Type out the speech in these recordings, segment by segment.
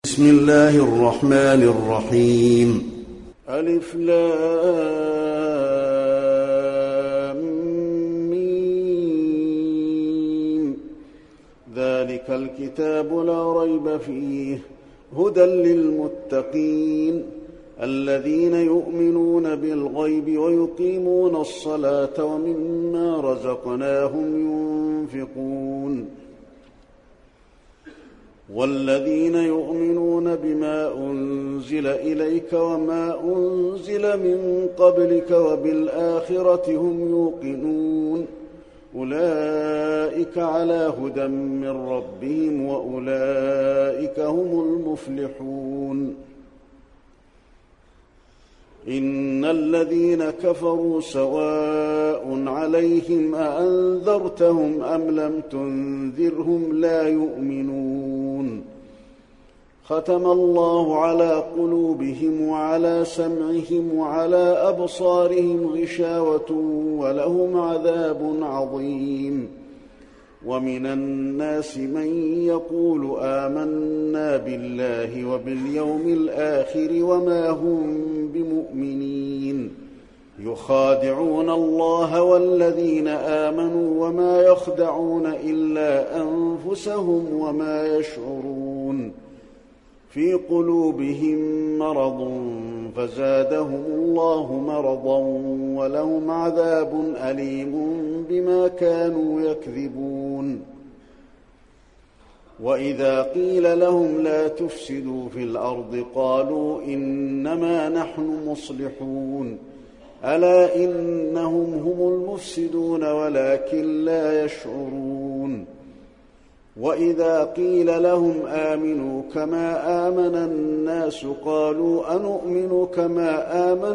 بسم الله الرحمن الرحيم. ألف لام ميم. ذلك الكتاب لا ريب فيه هدى للمتقين الذين يؤمنون بالغيب ويقيمون الصلاة ومما رزقناهم ينفقون والذين يؤمنون بما أنزل إليك وما أنزل من قبلك وبالآخرة هم يوقنون أولئك على هدى من ربهم وأولئك هم المفلحون. إن الذين كفروا سواء عليهم أأنذرتهم أم لم تنذرهم لا يؤمنون ختم الله على قلوبهم وعلى سمعهم وعلى أبصارهم غشاوة ولهم عذاب عظيم. ومن الناس من يقول آمنا بالله وباليوم الآخر وما هم بمؤمنين يخادعون الله والذين آمنوا وما يخدعون إلا أنفسهم وما يشعرون في قلوبهم مرض فزادهم الله مرضا ولهم عذاب أليم بما كانوا يكذبون. وإذا قيل لهم لا تفسدوا في الأرض قالوا إنما نحن مصلحون ألا إنهم هم المفسدون ولكن لا يشعرون. وإذا قيل لهم آمنوا كما آمن الناس قالوا أنؤمن كما آمن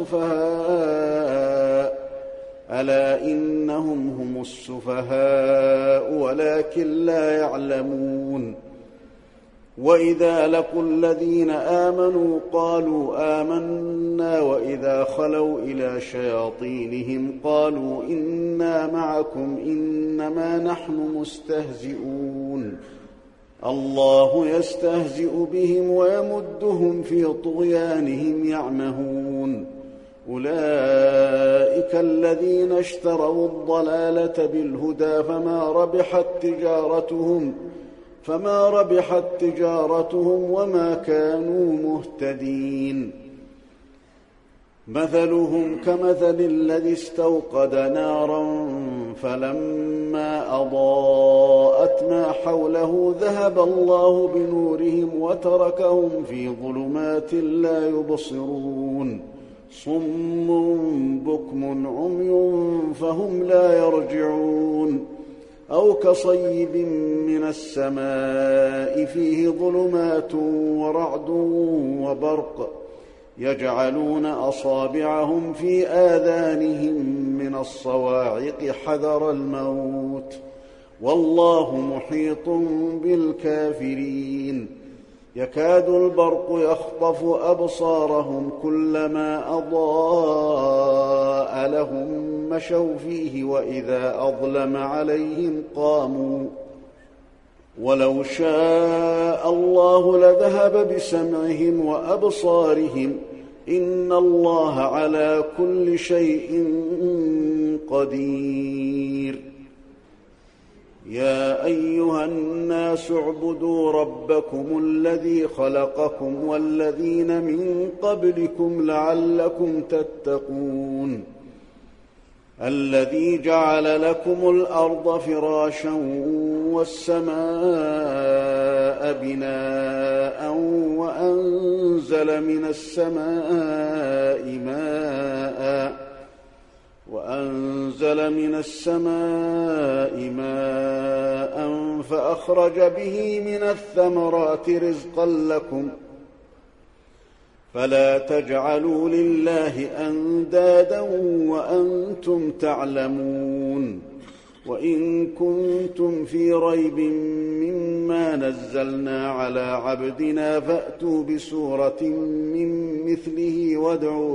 السفهاء ألا إنهم هم السفهاء ولكن لا يعلمون. وإذا لقوا الذين آمنوا قالوا آمنا وإذا خلوا إلى شياطينهم قالوا إنا معكم إنما نحن مستهزئون الله يستهزئ بهم ويمدهم في طغيانهم يعمهون. أولئك الذين اشتروا الضلالة بالهدى فما ربحت تجارتهم وما كانوا مهتدين. مثلهم كمثل الذي استوقد نارا فلما أضاءت ما حوله ذهب الله بنورهم وتركهم في ظلمات لا يبصرون صم بكم عمي فهم لا يرجعون. أو كصيب من السماء فيه ظلمات ورعد وبرق يجعلون أصابعهم في آذانهم من الصواعق حذر الموت والله محيط بالكافرين. يكاد البرق يخطف أبصارهم كلما أضاء لهم مشوا فيه وإذا أظلم عليهم قاموا ولو شاء الله لذهب بسمعهم وأبصارهم إن الله على كل شيء قدير. يا أيها الناس اعبدوا ربكم الذي خلقكم والذين من قبلكم لعلكم تتقون الذي جعل لكم الأرض فراشا والسماء بناء وأنزل من السماء ماء فأخرج به من الثمرات رزقا لكم فلا تجعلوا لله أندادا وأنتم تعلمون. وإن كنتم في ريب مما نزلنا على عبدنا فأتوا بسورة من مثله وادعوا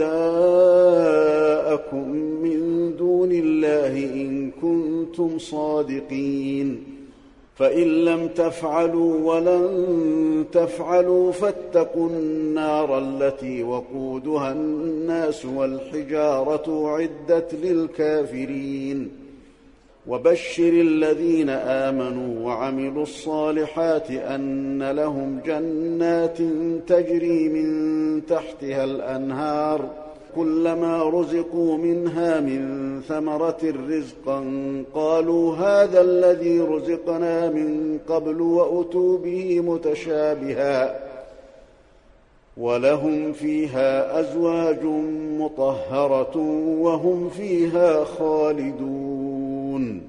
شهداءكم من دون الله إن كنتم صادقين فإن لم تفعلوا ولن تفعلوا فاتقوا النار التي وقودها الناس والحجارة أعدت للكافرين وبشر الذين آمنوا وعملوا الصالحات أن لهم جنات تجري من تحتها الأنهار كلما رزقوا منها من ثمرة رزقا قالوا هذا الذي رزقنا من قبل وأتوا به متشابها ولهم فيها أزواج مطهرة وهم فيها خالدون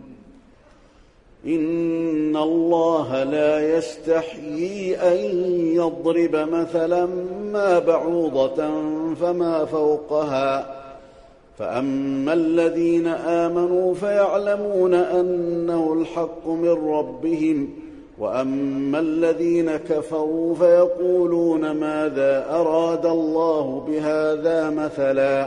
إن الله لا يستحيي أن يضرب مثلا ما بعوضة فما فوقها فأما الذين آمنوا فيعلمون أنه الحق من ربهم وأما الذين كفروا فيقولون ماذا أراد الله بهذا مثلا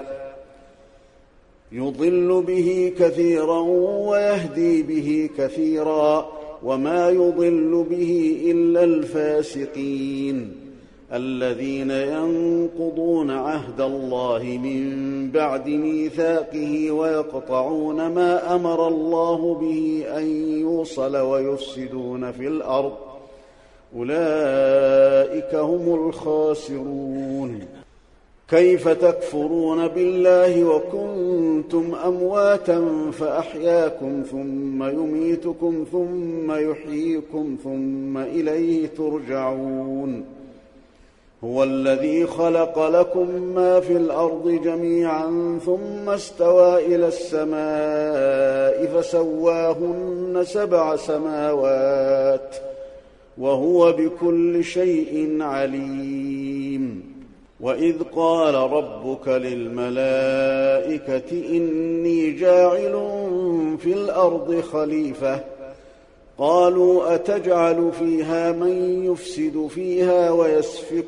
يضل به كثيرا ويهدي به كثيرا وما يضل به إلا الفاسقين الذين ينقضون عهد الله من بعد ميثاقه ويقطعون ما أمر الله به أن يوصل ويفسدون في الأرض أولئك هم الخاسرون كيف تكفرون بالله وكنتم أمواتا فأحياكم ثم يميتكم ثم يحييكم ثم إليه ترجعون هو الذي خلق لكم ما في الأرض جميعا ثم استوى إلى السماء فسواهن 7 سماوات وهو بكل شيء عليم وإذ قال ربك للملائكة إني جاعل في الأرض خليفة قالوا أتجعل فيها من يفسد فيها ويسفك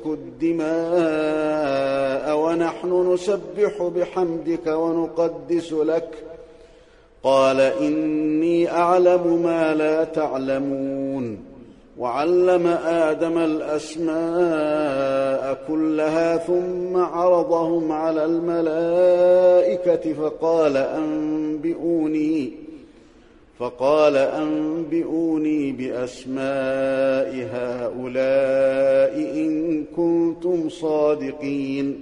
الدماء ونحن نسبح بحمدك ونقدس لك قال إني أعلم ما لا تعلمون وعلم آدم الأسماء كلها ثم عرضهم على الملائكة فقال أنبئوني بأسماء هؤلاء إن كنتم صادقين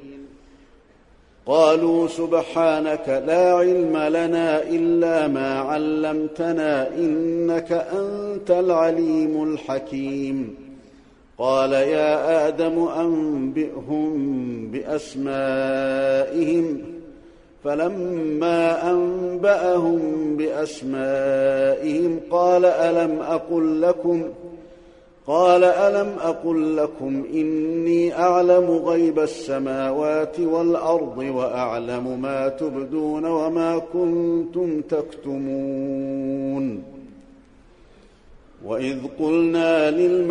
قالوا سبحانك لا علم لنا إلا ما علمتنا إنك أنت العليم الحكيم قال يا آدم أنبئهم بأسمائهم فلما أنبأهم بأسمائهم قال ألم أقل لكم إني أعلم غيب السماوات والأرض وأعلم ما تبدون وما كنتم تكتمون وإذ قلنا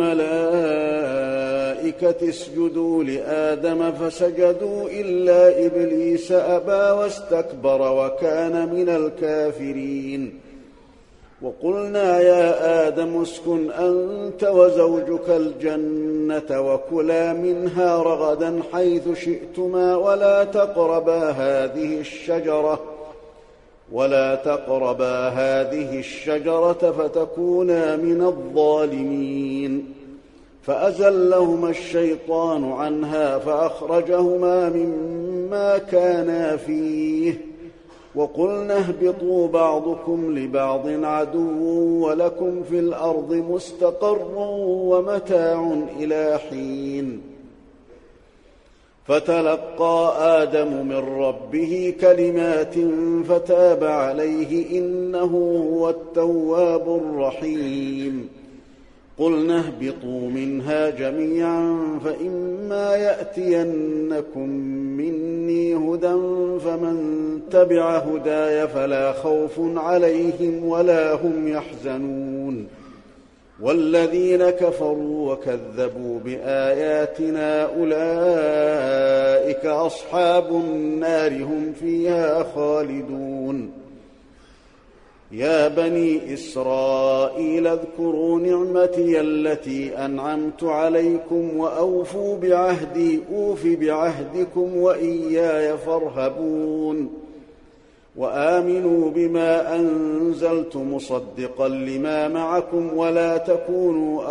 للملائكة اسجدوا لآدم فسجدوا إلا إبليس أبى واستكبر وكان من الكافرين وقلنا يا آدم اسكن أنت وزوجك الجنة وكلا منها رغدا حيث شئتما ولا تقربا هذه الشجرة فتكونا من الظالمين فأزلهما الشيطان عنها فأخرجهما مما كانا فيه وقلنا اهبطوا بعضكم لبعض عدو ولكم في الأرض مستقر ومتاع إلى حين فتلقى آدم من ربه كلمات فتاب عليه إنه هو التواب الرحيم قلنا اهبطوا منها جميعا فإما يأتينكم مني هدى فمن تبع هداي فلا خوف عليهم ولا هم يحزنون والذين كفروا وكذبوا بآياتنا أولئك أصحاب النار هم فيها خالدون يا بني إسرائيل اذكروا نعمتي التي أنعمت عليكم وأوفوا بعهدي أوف بعهدكم وإياي فارهبون وآمنوا بما أنزلت مصدقا لما معكم ولا تكونوا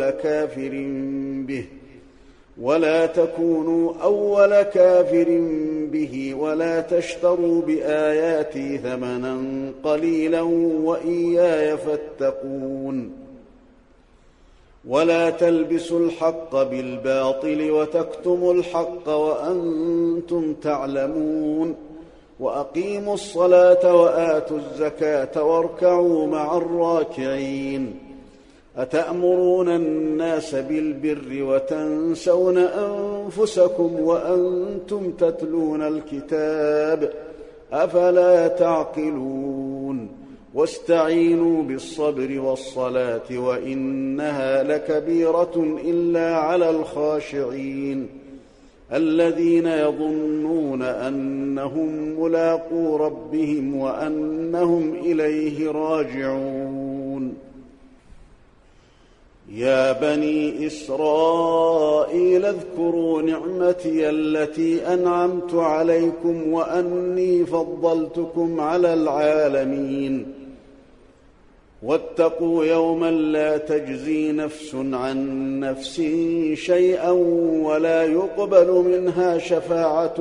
أول كافر به ولا تشتروا بآياتي ثمنا قليلا وإياي فاتقون ولا تلبسوا الحق بالباطل وتكتموا الحق وأنتم تعلمون وأقيموا الصلاة وآتوا الزكاة واركعوا مع الراكعين أتأمرون الناس بالبر وتنسون أنفسكم وأنتم تتلون الكتاب أفلا تعقلون واستعينوا بالصبر والصلاة وإنها لكبيرة إلا على الخاشعين الذين يظنون أنهم ملاقو ربهم وأنهم إليه راجعون يا بني إسرائيل اذكروا نعمتي التي أنعمت عليكم وأني فضلتكم على العالمين واتقوا يوما لا تجزي نفس عن نفس شيئا ولا يقبل منها شفاعة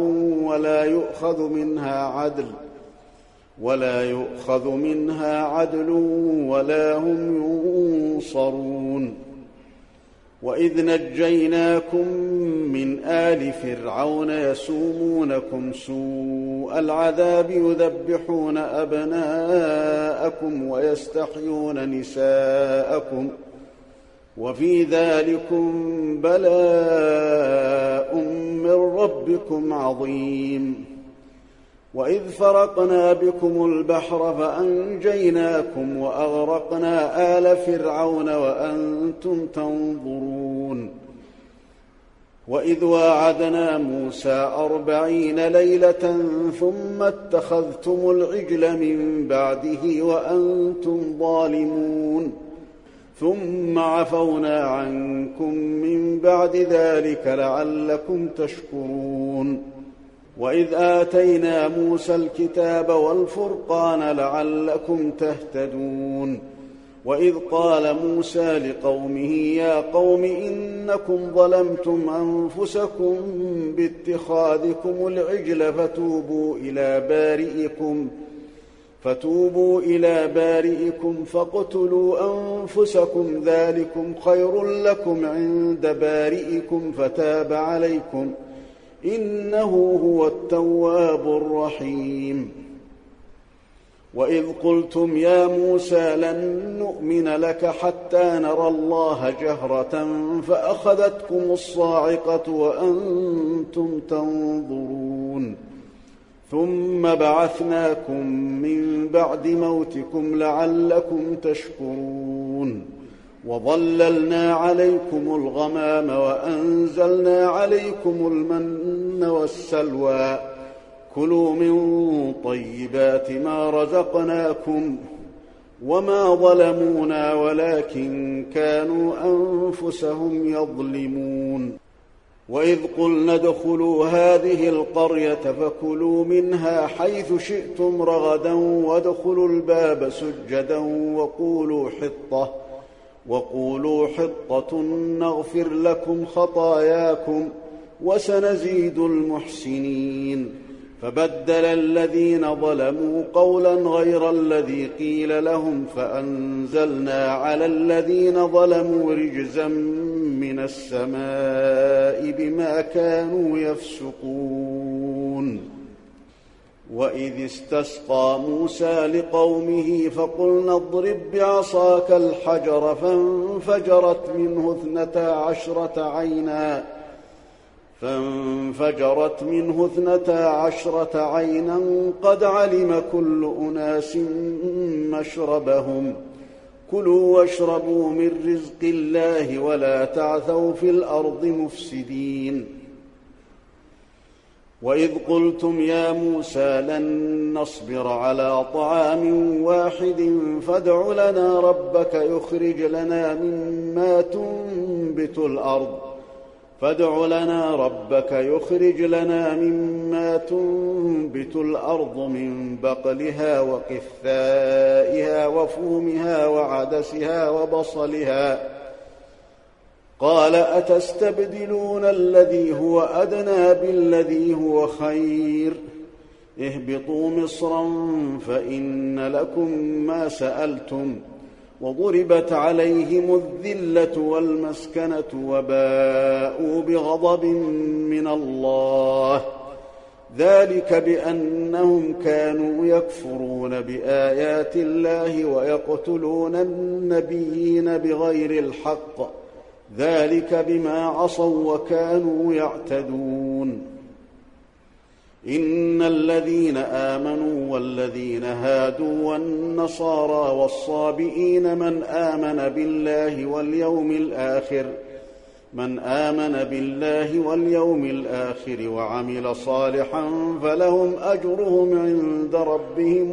ولا يؤخذ منها عدل ولا هم ينصرون وإذ نجيناكم من آل فرعون يسومونكم سوء العذاب يذبحون أبناءكم ويستحيون نساءكم وفي ذلكم بلاء من ربكم عظيم وإذ فرقنا بكم البحر فأنجيناكم وأغرقنا آل فرعون وأنتم تنظرون وإذ واعدنا موسى 40 ليلة ثم اتخذتم العجل من بعده وأنتم ظالمون ثم عفونا عنكم من بعد ذلك لعلكم تشكرون وإذ آتينا موسى الكتاب والفرقان لعلكم تهتدون وإذ قال موسى لقومه يا قوم إنكم ظلمتم أنفسكم باتخاذكم العجل فتوبوا إلى بارئكم فاقتلوا أنفسكم ذلكم خير لكم عند بارئكم فتاب عليكم إنه هو التواب الرحيم وإذ قلتم يا موسى لن نؤمن لك حتى نرى الله جهرة فأخذتكم الصاعقة وأنتم تنظرون ثم بعثناكم من بعد موتكم لعلكم تشكرون وظللنا عليكم الغمام وأنزلنا عليكم المن والسلوى كلوا من طيبات ما رزقناكم وما ظلمونا ولكن كانوا أنفسهم يظلمون وإذ قلنا ادخلوا هذه القرية فكلوا منها حيث شئتم رغدا وادخلوا الباب سجدا وقولوا حطة نغفر لكم خطاياكم وسنزيد المحسنين فبدل الذين ظلموا قولا غير الذي قيل لهم فأنزلنا على الذين ظلموا رجزا من السماء بما كانوا يفسقون وإذ استسقى موسى لقومه فقلنا اضرب بعصاك الحجر فانفجرت منه 12 عينا قد علم كل أناس مشربهم كلوا واشربوا من رزق الله ولا تعثوا في الأرض مفسدين وإذ قلتم يا موسى لن نصبر على طعام واحد فادع لنا ربك يخرج لنا مما تنبت الأرض من بقلها وقثائها وفومها وعدسها وبصلها قال أتستبدلون الذي هو أدنى بالذي هو خير اهبطوا مصرا فإن لكم ما سألتم وضربت عليهم الذلة والمسكنة وباءوا بغضب من الله ذلك بأنهم كانوا يكفرون بآيات الله ويقتلون النبيين بغير الحق ذلك بما عصوا وكانوا يعتدون إن الذين آمنوا والذين هادوا والنصارى والصابئين من آمن بالله واليوم الآخر وعمل صالحا فلهم أجرهم عند ربهم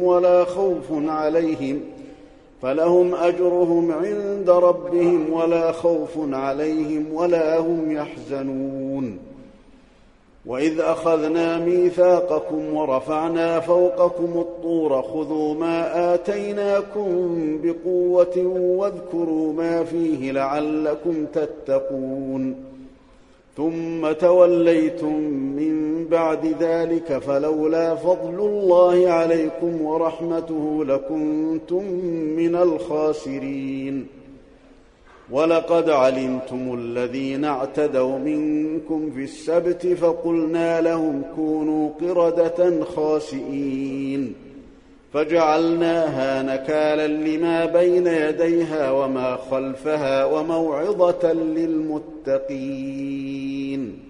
ولا خوف عليهم ولا هم يحزنون وإذ أخذنا ميثاقكم ورفعنا فوقكم الطور خذوا ما آتيناكم بقوة واذكروا ما فيه لعلكم تتقون ثم توليتم من بعد ذلك فلولا فضل الله عليكم ورحمته لكنتم من الخاسرين ولقد علمتم الذين اعتدوا منكم في السبت فقلنا لهم كونوا قردة خاسئين فجعلناها نكالا لما بين يديها وما خلفها وموعظة للمتقين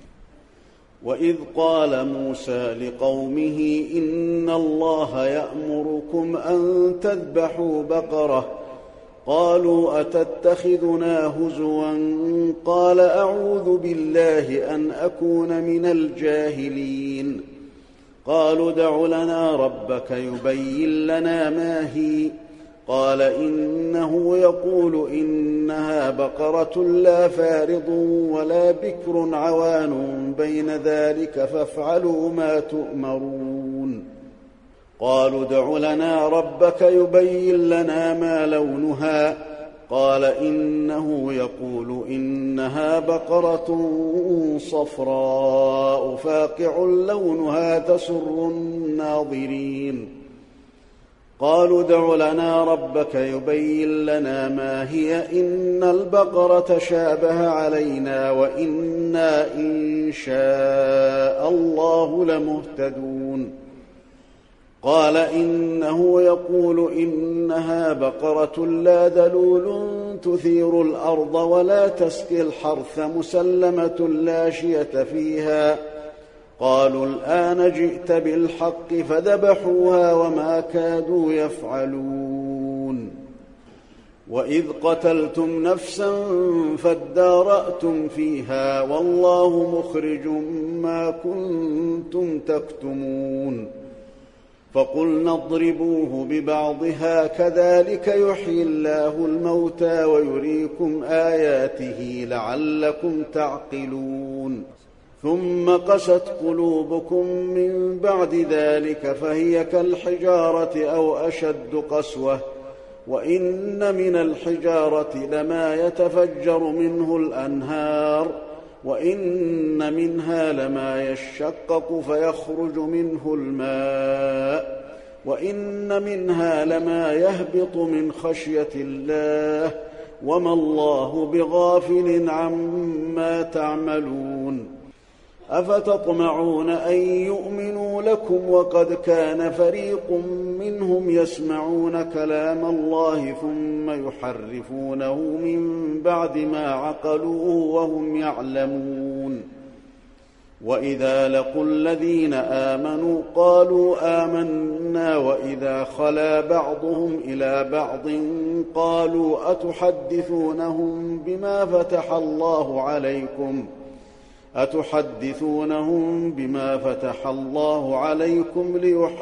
وإذ قال موسى لقومه إن الله يأمركم أن تذبحوا بقرة قالوا أتتخذنا هزوا قال أعوذ بالله أن أكون من الجاهلين قالوا ادع لنا ربك يبين لنا ما هي قال إنه يقول إنها بقرة لا فارض ولا بكر عوان بين ذلك فافعلوا ما تؤمرون قالوا ادع لنا ربك يبين لنا ما لونها قال إنه يقول إنها بقرة صفراء فاقع لونها تسر الناظرين قالوا ادع لنا ربك يبين لنا ما هي إن البقرة شابه علينا وإنا إن شاء الله لمهتدون قال إنه يقول إنها بقرة لا ذلول تثير الأرض ولا تسقي الحرث مسلمة لا شية فيها قالوا الآن جئت بالحق فذبحوها وما كادوا يفعلون وإذ قتلتم نفسا فادارأتم فيها والله مخرج ما كنتم تكتمون فقلنا اضربوه ببعضها كذلك يحيي الله الموتى ويريكم آياته لعلكم تعقلون ثم قست قلوبكم من بعد ذلك فهي كالحجارة أو أشد قسوة وإن من الحجارة لما يتفجر منه الأنهار وإن منها لما يشقق فيخرج منه الماء وإن منها لما يهبط من خشية الله وما الله بغافل عما تعملون أفتطمعون أن يؤمنوا لكم وقد كان فريق منهم يسمعون كلام الله ثم يحرفونه من بعد ما عقلوه وهم يعلمون وإذا لقوا الذين آمنوا قالوا آمنا وإذا خلا بعضهم إلى بعض قالوا أتحدثونهم بما فتح الله عليكم أتحدثونهم بما فتح الله عليكم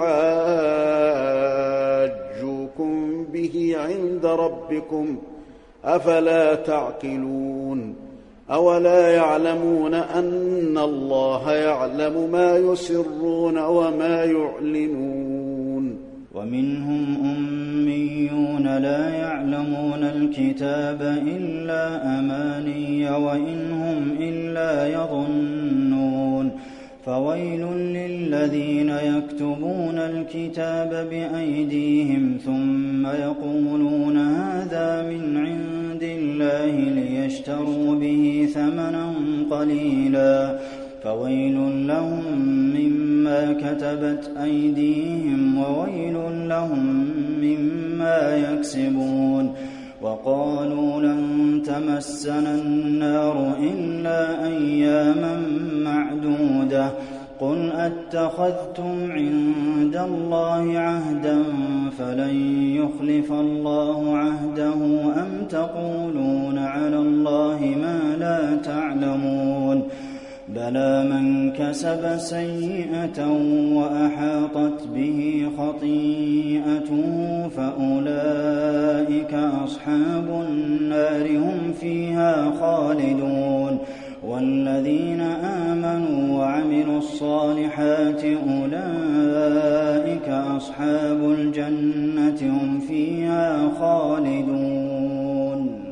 ليحاجوكم به عند ربكم أفلا تعقلون أولا يعلمون أن الله يعلم ما يسرون وما يعلنون ومنهم أميون لا يعلمون الكتاب إلا أماني وإن هم إلا يظنون فويل للذين يكتبون الكتاب بأيديهم ثم يقولون هذا من عند الله ليشتروا به ثمنا قليلا فويل لهم مما كتبت أيديهم وويل لهم مما يكسبون وقالوا لن تمسنا النار إلا أياما معدودة قل أتخذتم عند الله عهدا فلن يخلف الله عهده أم تقولون على الله ما لا تعلمون بلى من كسب سيئة وأحاطت به خطيئته فأولئك أصحاب النار هم فيها خالدون والذين آمنوا وعملوا الصالحات أولئك أصحاب الجنة هم فيها خالدون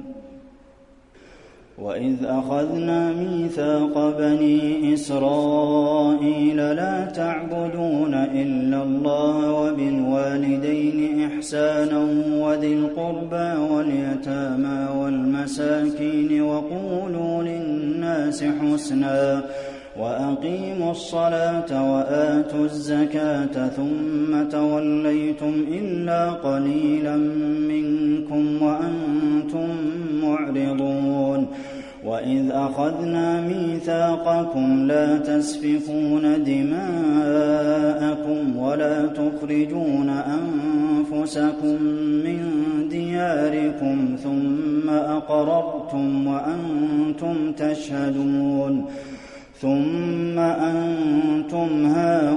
وإذ أخذنا ميثاق بني إسرائيل لا تعبدون إلا الله وبالوالدين إحسانا وذي القربى واليتامى والمساكين وقولوا للناس حسنا وأقيموا الصلاة وآتوا الزكاة ثم توليتم إلا قليلا منكم وأنتم معرضون وإذ أخذنا ميثاقكم لا تسفكون دماءكم ولا تخرجون أنفسكم من دياركم ثم أقررتم وأنتم تشهدون ثم أنتم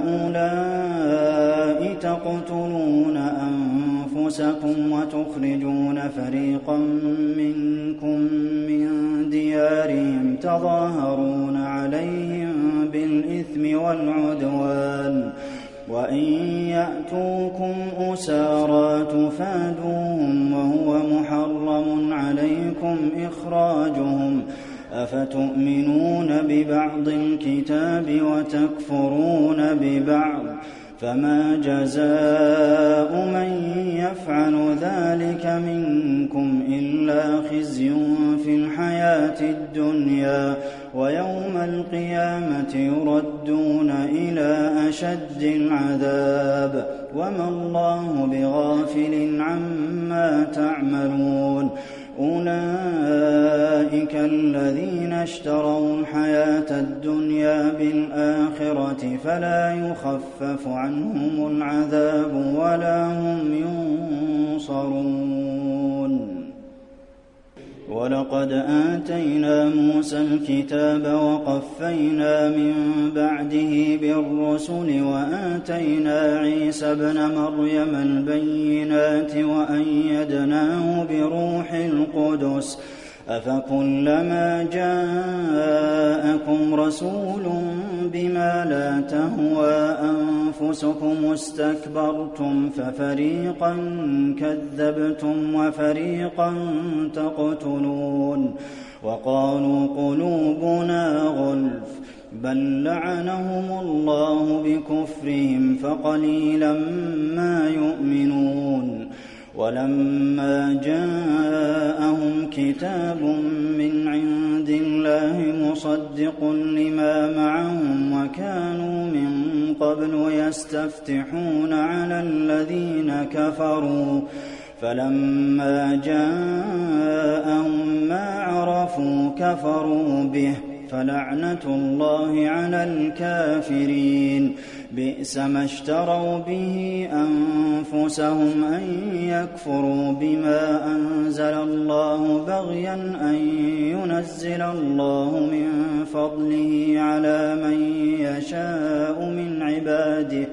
هؤلاء تقتلون أنفسكم وتخرجون فريقا منكم من ديارهم تظاهرون عليهم بالإثم والعدوان وإن يأتوكم أسارى تفادوهم وهو محرم عليكم إخراجهم أفتؤمنون ببعض الكتاب وتكفرون ببعض فما جزاء من يفعل ذلك منكم إلا خزي في الحياة الدنيا ويوم القيامة يردون إلى أشد العذاب وما الله بغافل عما تعملون أولئك الذين اشتروا الحياة الدنيا بالآخرة فلا يخفف عنهم العذاب ولا هم ينصرون ولقد آتينا موسى الكتاب وقفينا من بعده بالرسل وآتينا عيسى ابن مريم البينات وأيدناه بروح القدس أفكلما جاءكم رسول بما لا تهوى أنفسكم استكبرتم ففريقا كذبتم وفريقا تقتلون وقالوا قلوبنا غلف بل لعنهم الله بكفرهم فقليلا ما يؤمنون ولما جاءهم كتاب من عند الله مصدق لما معهم وكانوا من قبل يستفتحون على الذين كفروا فلما جاءهم ما عرفوا كفروا به فلعنة الله على الكافرين بئس ما اشتروا به أنفسهم أن يكفروا بما أنزل الله بغيا أن ينزل الله من فضله على من يشاء من عباده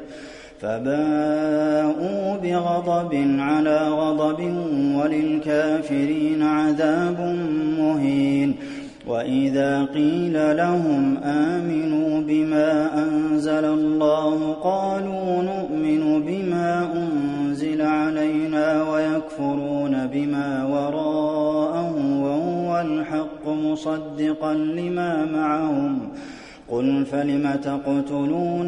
فباءوا بغضب على غضب وللكافرين عذاب مهين وإذا قيل لهم آمنوا بما أنزل الله قالوا نؤمن بما أنزل علينا ويكفرون بما وراءه وهو الحق مصدقا لما معهم قل فلم تقتلون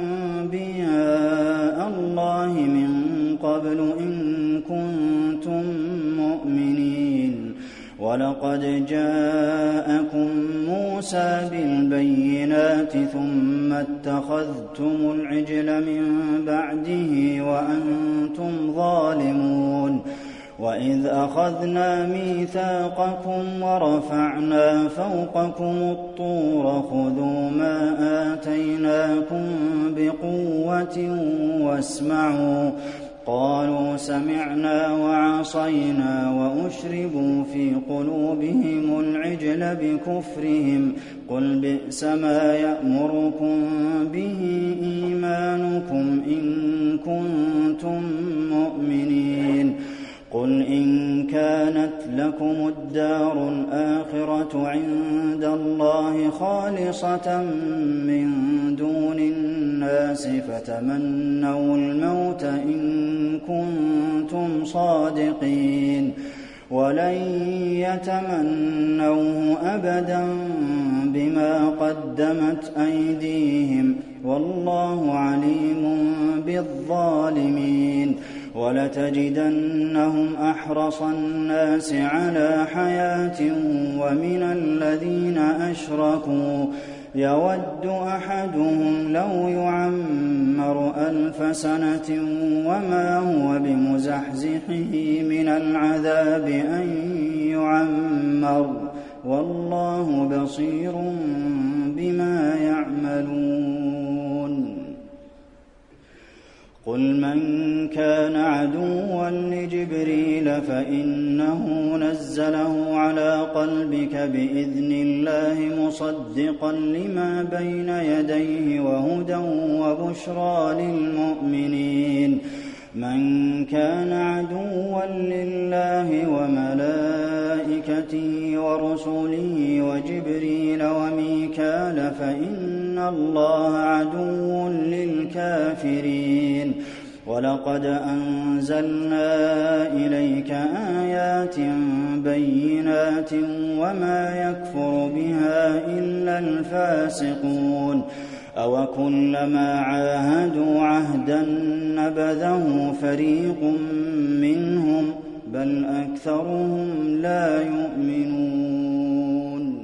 أنبياء الله من قبل إن كنتم مؤمنين ولقد جاءكم موسى بالبينات ثم اتخذتم العجل من بعده وأنتم ظالمون وإذ أخذنا ميثاقكم ورفعنا فوقكم الطور خذوا ما آتيناكم بقوة واسمعوا قالوا سمعنا وعصينا وأشربوا في قلوبهم العجل بكفرهم قل بئس ما يأمركم به إيمانكم إن كنتم مؤمنين قل إن كانت لكم الدار الآخرة عند الله خالصة من دون الناس فتمنوا الموت إن كنتم صادقين ولن يتمنوه أبدا بما قدمت أيديهم والله عليم بالظالمين ولتجدنهم أحرص الناس على حياة ومن الذين أشركوا يود أحدهم لو يعمر 1000 سنة وما هو بمزحزحه من العذاب أن يعمر والله بصير بما يعملون قل من كان عدوا لجبريل فإنه نزله على قلبك بإذن الله مصدقا لما بين يديه وهدى وبشرى للمؤمنين من كان عدوا لله وملائكته ورسله وجبريل وميكال فإن الله عدو للكافرين ولقد أنزلنا إليك آيات بينات وما يكفر بها إلا الفاسقون أوكلما عاهدوا عهدا نبذه فريق منهم بل أكثرهم لا يؤمنون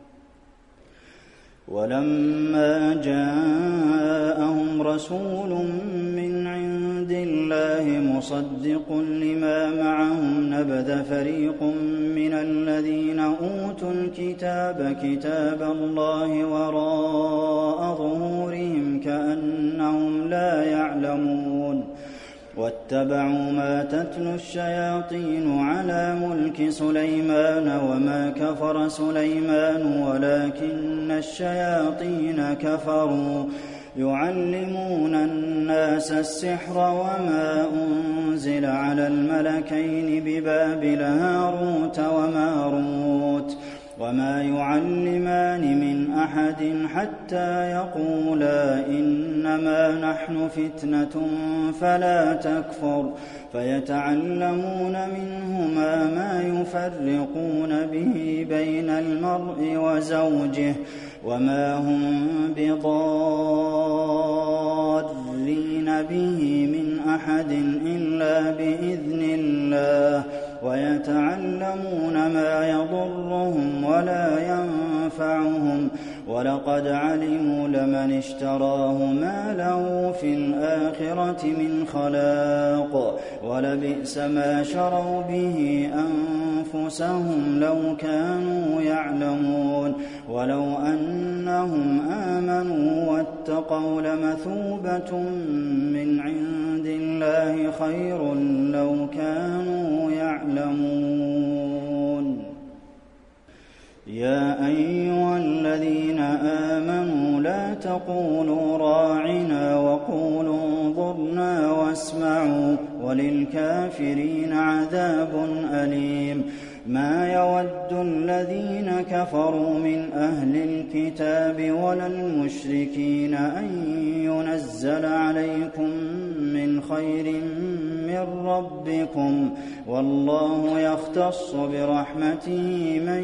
ولما جاءهم رسول من عند الله مصدق لما معهم نبذ فريق من الذين أوتوا الكتاب كتاب الله وراء ظهورهم كأنهم لا يعلمون واتبعوا ما تتلو الشياطين على ملك سليمان وما كفر سليمان ولكن الشياطين كفروا يعلمون الناس السحر وما أنزل على الملكين ببابل هاروت وماروت وما يعلمان من أحد حتى يقولا إنما نحن فتنة فلا تكفر فيتعلمون منهما ما يفرقون به بين المرء وزوجه وما هم بضارين به من أحد إلا بإذن الله ويتعلمون ما يضرهم ولا ينفعهم ولقد علموا لمن اشتراه ما له في الآخرة من خلاق ولبئس ما شروا به أنفسهم لو كانوا يعلمون وَلَوْ أَنَّهُمْ آمَنُوا وَاتَّقَوْا لَمَثُوبَةٌ مِّنْ عِندِ اللَّهِ خَيْرٌ لَّوْ كَانُوا يَعْلَمُونَ يَا أَيُّهَا الَّذِينَ آمَنُوا لَا تَقُولُوا رَاعِنَا وَقُولُوا انظُرْنَا وَاسْمَعُوا وَلِلْكَافِرِينَ عَذَابٌ أَلِيمٌ مَا يَوَدُّ الَّذِينَ كَفَرُوا مِنْ أَهْلِ الْكِتَابِ وَلَا الْمُشْرِكِينَ أَن يُنَزَّلَ عَلَيْكُم مِّنْ خَيْرٍ مِّن رَّبِّكُمْ ۗ وَاللَّهُ يَخْتَصُّ بِرَحْمَتِهِ مَن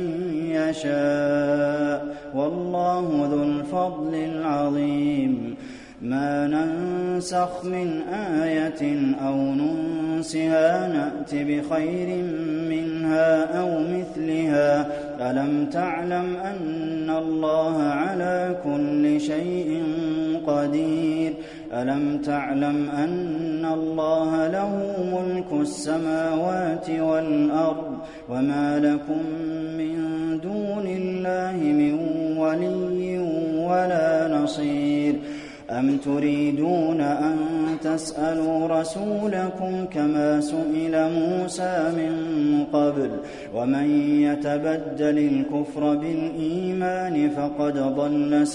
يَشَاءُ ۗ وَاللَّهُ ذُو الْفَضْلِ الْعَظِيمِ مَا نَنسَخْ مِنْ آيَةٍ أَوْ نُنسِهَا نَأْتِ بِخَيْرٍ مِّنْهَا أَوْ مِثْلِهَا ۗ أَلَمْ تَعْلَمْ أَنَّ اللَّهَ عَلَىٰ كُلِّ شَيْءٍ قَدِيرٌ أَلَمْ تَعْلَمْ أَنَّ اللَّهَ لَهُ مُلْكُ السَّمَاوَاتِ وَالْأَرْضِ وَمَا لَكُم مِّن دُونِ اللَّهِ مِن وَلِيٍّ وَلَا نَصِيرٍ أَمْ تُرِيدُونَ أَن تَسْأَلُوا رَسُولَكُمْ كَمَا سُئِلَ مُوسَىٰ مِن قَبْلُ ۗ وَمَن يَتَبَدَّلِ الْكُفْرَ بِالْإِيمَانِ فَقَدْ ضَلَّ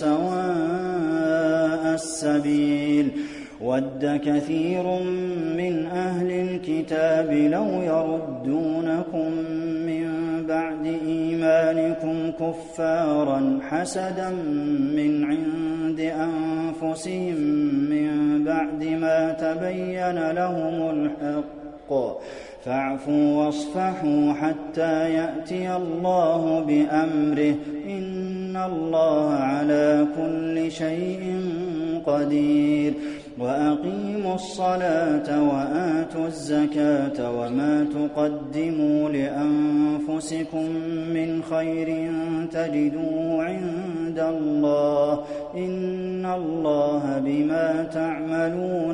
سَوَاءَ السَّبِيلِ وَدَّ كَثِيرٌ مِّنْ أَهْلِ الْكِتَابِ لَوْ يَرُدُّونَكُم مِّن بَعْدِ إِيمَانِكُمْ كُفَّارًا حَسَدًا مِّنْ عِندِ أَنفُسِهِم مِّن بَعْدِ مَا تَبَيَّنَ لَهُمُ الْحَقُّ ۖ فَاعْفُوا وَاصْفَحُوا حَتَّىٰ يَأْتِيَ اللَّهُ بِأَمْرِهِ ۗ إِنَّ اللَّهَ عَلَىٰ كُلِّ شَيْءٍ قَدِيرٌ وَأَقِيمُوا الصَّلَاةَ وَآتُوا الزَّكَاةَ وَمَا تُقَدِّمُوا لِأَنفُسِكُم مِّنْ خَيْرٍ تَجِدُوهُ عِندَ اللَّهِ ۗ إِنَّ اللَّهَ بِمَا تَعْمَلُونَ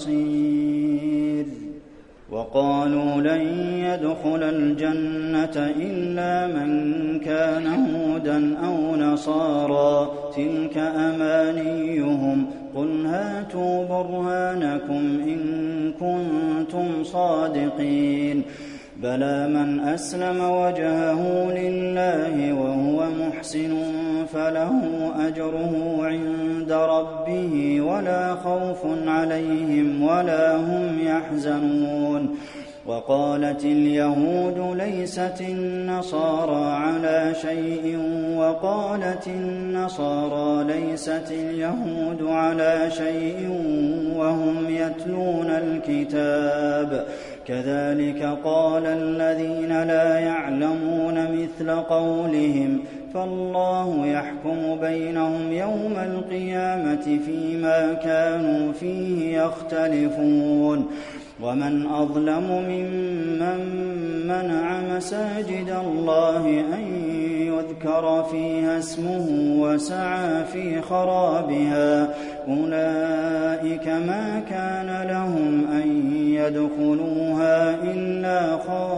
بَصِيرٌ وَقَالُوا لَن يَدْخُلَ الْجَنَّةَ إِلَّا مَن كَانَ هُودًا أَوْ نَصَارَىٰ ۗ تِلْكَ أَمَانِيُّهُمْ ۖ قُلْ هَاتُوا بُرْهَانَكُمْ إِن كُنتُمْ صَادِقِينَ بَلَىٰ مَنْ أَسْلَمَ وَجْهَهُ لِلَّهِ وَهُوَ مُحْسِنٌ فَلَهُ أَجْرُهُ عِندَ رَبِّهِ وَلَا خَوْفٌ عَلَيْهِمْ وَلَا هُمْ يَحْزَنُونَ وَقَالَتِ الْيَهُودُ لَيْسَتِ النَّصَارَىٰ عَلَىٰ شَيْءٍ وَقَالَتِ النَّصَارَىٰ لَيْسَتِ الْيَهُودُ عَلَىٰ شَيْءٍ وَهُمْ يَتْلُونَ الْكِتَابَ كَذَٰلِكَ قَالَ الَّذِينَ لَا يَعْلَمُونَ مِثْلَ قَوْلِهِمْ فَاللَّهُ يَحْكُمُ بَيْنَهُمْ يَوْمَ الْقِيَامَةِ فِيمَا كَانُوا فِيهِ يَخْتَلِفُونَ وَمَنْ أَظْلَمُ مِمَّن مَّنَعَ مَسَاجِدَ اللَّهِ أَن يُذْكَرَ فِيهَا اسْمُهُ وَسَعَىٰ فِي خَرَابِهَا أُولَٰئِكَ مَا كَانَ لَهُمْ أَن يَدْخُلُوهَا إِلَّا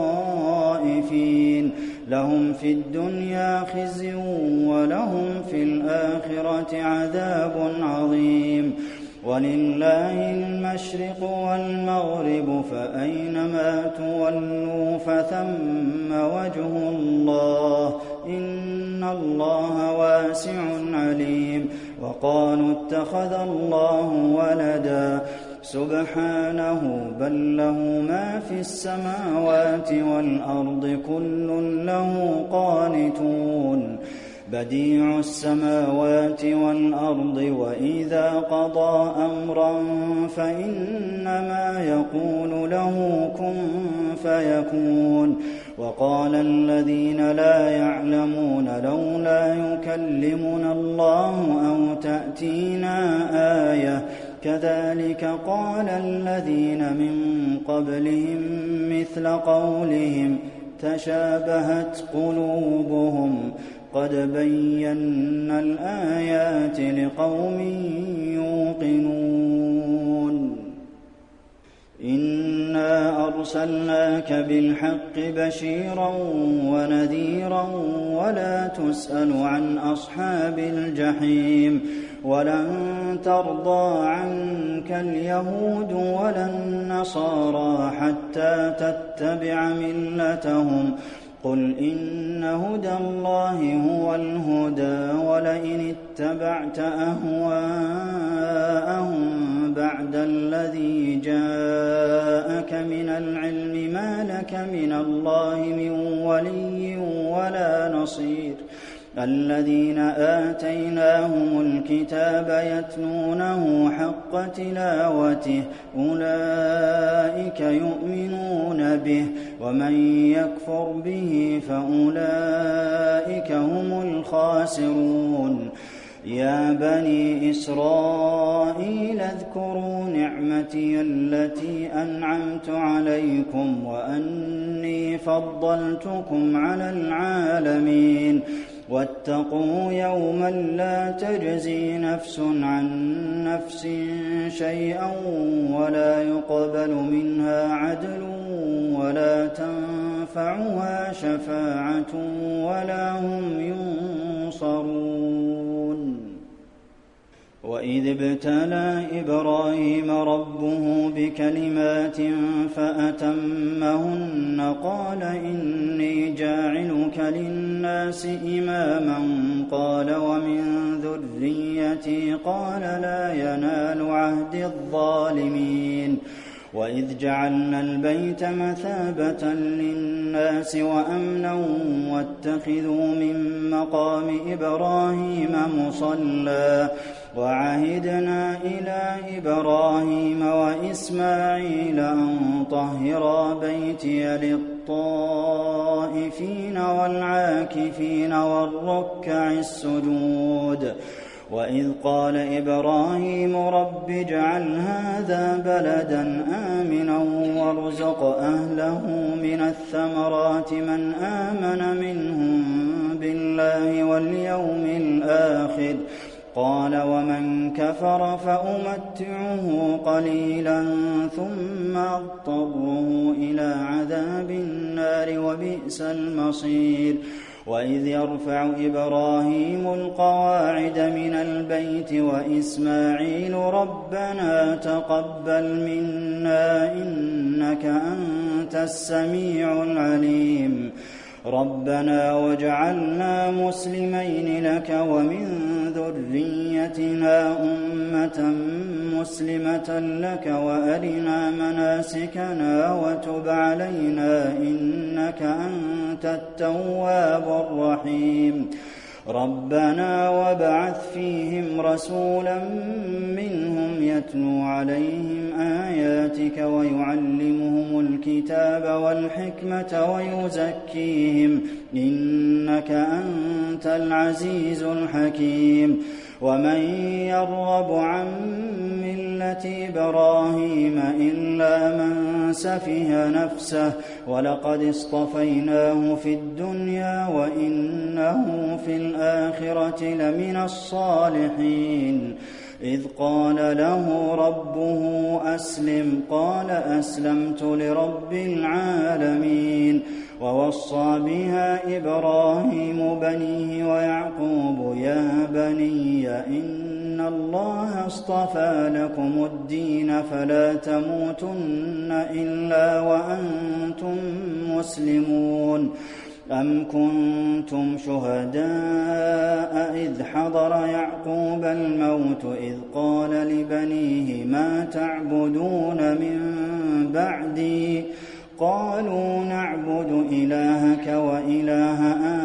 خَائِفِينَ لَهُمْ فِي الدُّنْيَا خِزْيٌ وَلَهُمْ فِي الْآخِرَةِ عَذَابٌ عَظِيمٌ وَلِلَّهِ الْمَشْرِقُ وَالْمَغْرِبُ فَأَيْنَمَا تُوَلُّوا فَثَمَّ وَجْهُ اللَّهِ ۚ إِنَّ اللَّهَ وَاسِعٌ عَلِيمٌ وَقَالُوا اتَّخَذَ اللَّهُ وَلَدًا سُبْحَانَهُ بَل لَّهُ مَا فِي السَّمَاوَاتِ وَالْأَرْضِ كُلٌّ لَّهُ قَانِتُونَ بَدِيعُ السَّمَاوَاتِ وَالْأَرْضِ وَإِذَا قَضَىٰ أَمْرًا فَإِنَّمَا يَقُولُ لَهُ كُن فَيَكُونُ وَقَالَ الَّذِينَ لَا يَعْلَمُونَ لَوْلَا يُكَلِّمُنَا اللَّهُ أَوْ تَأْتِينَا آيَةٌ كَذَٰلِكَ قَالَ الَّذِينَ مِن قَبْلِهِم مِّثْلَ قَوْلِهِمْ تَشَابَهَتْ قُلُوبُهُمْ قَدْ بَيَّنَّا الْآيَاتِ لِقَوْمٍ يُوقِنُونَ إِنَّا أَرْسَلْنَاكَ بِالْحَقِّ بَشِيرًا وَنَذِيرًا وَلَا تُسْأَلُ عَنْ أَصْحَابِ الْجَحِيمِ وَلَن تَرْضَىٰ عَنكَ الْيَهُودُ وَلَا النَّصَارَىٰ حَتَّىٰ تَتَّبِعَ مِلَّتَهُمْ قُلْ إِنَّ هُدَى اللَّهِ هُوَ الْهُدَىٰ وَلَئِنِ اتَّبَعْتَ أَهْوَاءَهُم بَعْدَ الَّذِي جَاءَكَ مِنَ الْعِلْمِ مَا لَكَ مِنَ اللَّهِ مِن وَلِيٍّ وَلَا نَصِيرٍ الَّذِينَ آتَيْنَاهُمُ الْكِتَابَ يَتْلُونَهُ حَقَّ تِلَاوَتِهِ أُولَٰئِكَ يُؤْمِنُونَ بِهِ وَمَن يَكْفُرْ بِهِ فَأُولَٰئِكَ هُمُ الْخَاسِرُونَ يَا بَنِي إِسْرَائِيلَ اذْكُرُوا نِعْمَتِيَ الَّتِي أَنْعَمْتُ عَلَيْكُمْ وَأَنِّي فَضَّلْتُكُمْ عَلَى الْعَالَمِينَ وَاتَّقُوا يَوْمًا لَّا تَجْزِي نَفْسٌ عَن نَّفْسٍ شَيْئًا وَلَا يُقْبَلُ مِنْهَا عَدْلٌ وَلَا تَنفَعُهَا شَفَاعَةٌ وَلَا هُمْ يُنصَرُونَ وَإِذِ ابْتَلَىٰ إِبْرَاهِيمَ رَبُّهُ بِكَلِمَاتٍ فَأَتَمَّهُنَّ قَالَ إِنِّي جَاعِلُكَ لِلنَّاسِ إِمَامًا قَالَ وَمِن ذُرِّيَّتِي قَالَ لَا يَنَالُ عَهْدِي الظَّالِمِينَ وَإِذْ جَعَلْنَا الْبَيْتَ مَثَابَةً لِّلنَّاسِ وَأَمْنًا وَاتَّخِذُوا مِن مَّقَامِ إِبْرَاهِيمَ مُصَلًّى وَعَهِدْنَا إِلَىٰ إِبْرَاهِيمَ وَإِسْمَاعِيلَ أَن طَهِّرَا بَيْتِيَ لِلطَّائِفِينَ وَالْعَاكِفِينَ وَالرُّكَّعِ السُّجُودِ وَإِذْ قَالَ إِبْرَاهِيمُ رَبِّ اجْعَلْ هَٰذَا بَلَدًا آمِنًا وَارْزُقْ أَهْلَهُ مِنَ الثَّمَرَاتِ مَنْ آمَنَ مِنْهُم بِاللَّهِ وَالْيَوْمِ الْآخِرِ قَالَ وَمَن كَفَرَ فَأُمَتِّعُهُ قَلِيلًا ثُمَّ أَضْطَرُّهُ إِلَىٰ عَذَابِ النَّارِ وَبِئْسَ الْمَصِيرُ وَإِذْ يَرْفَعُ إِبْرَاهِيمُ الْقَوَاعِدَ مِنَ الْبَيْتِ وَإِسْمَاعِيلُ رَبَّنَا تَقَبَّلْ مِنَّا إِنَّكَ أَنتَ السَّمِيعُ الْعَلِيمُ رَبَّنَا وَاجْعَلْنَا مُسْلِمَيْنِ لَكَ وَمِن ذُرِّيَّتِنَا أُمَّةً مُّسْلِمَةً لَّكَ وَأَرِنَا مَنَاسِكَنَا وَتُبْ عَلَيْنَا إِنَّكَ أَنتَ التَّوَّابُ الرَّحِيمُ رَبَّنَا وَابْعَثْ فِيهِمْ رَسُولًا مِّنْهُمْ يَتْلُو عَلَيْهِمْ آيَاتِكَ وَيُعَلِّمُهُمُ الْكِتَابَ وَالْحِكْمَةَ وَيُزَكِّيهِمْ إِنَّكَ أَنتَ الْعَزِيزُ الْحَكِيمُ وَمَن يَرْغَبُ عَن مِّلَّةِ إِبْرَاهِيمَ إِلَّا مَن سَفِهَ نَفْسَهُ وَلَقَدِ اصْطَفَيْنَاهُ فِي الدُّنْيَا وَإِنَّهُ فِي الْآخِرَةِ لَمِنَ الصَّالِحِينَ إِذْ قَالَ لَهُ رَبُّهُ أَسْلِمْ قَالَ أَسْلَمْتُ لِرَبِّ الْعَالَمِينَ وَوَصَّىٰ بِهَا إِبْرَاهِيمُ بَنِيهِ وَيَعْقُوبُ يَا بَنِيَّ إِنَّ اللَّهَ اصْطَفَىٰ لَكُمُ الدِّينَ فَلَا تَمُوتُنَّ إِلَّا وَأَنتُم مُّسْلِمُونَ أَمْ كُنتُمْ شُهَدَاءَ إِذْ حَضَرَ يَعْقُوبَ الْمَوْتُ إِذْ قَالَ لِبَنِيهِ مَا تَعْبُدُونَ مِن بَعْدِي قَالُوا نَعْبُدُ إِلَٰهَكَ وَإِلَٰهَ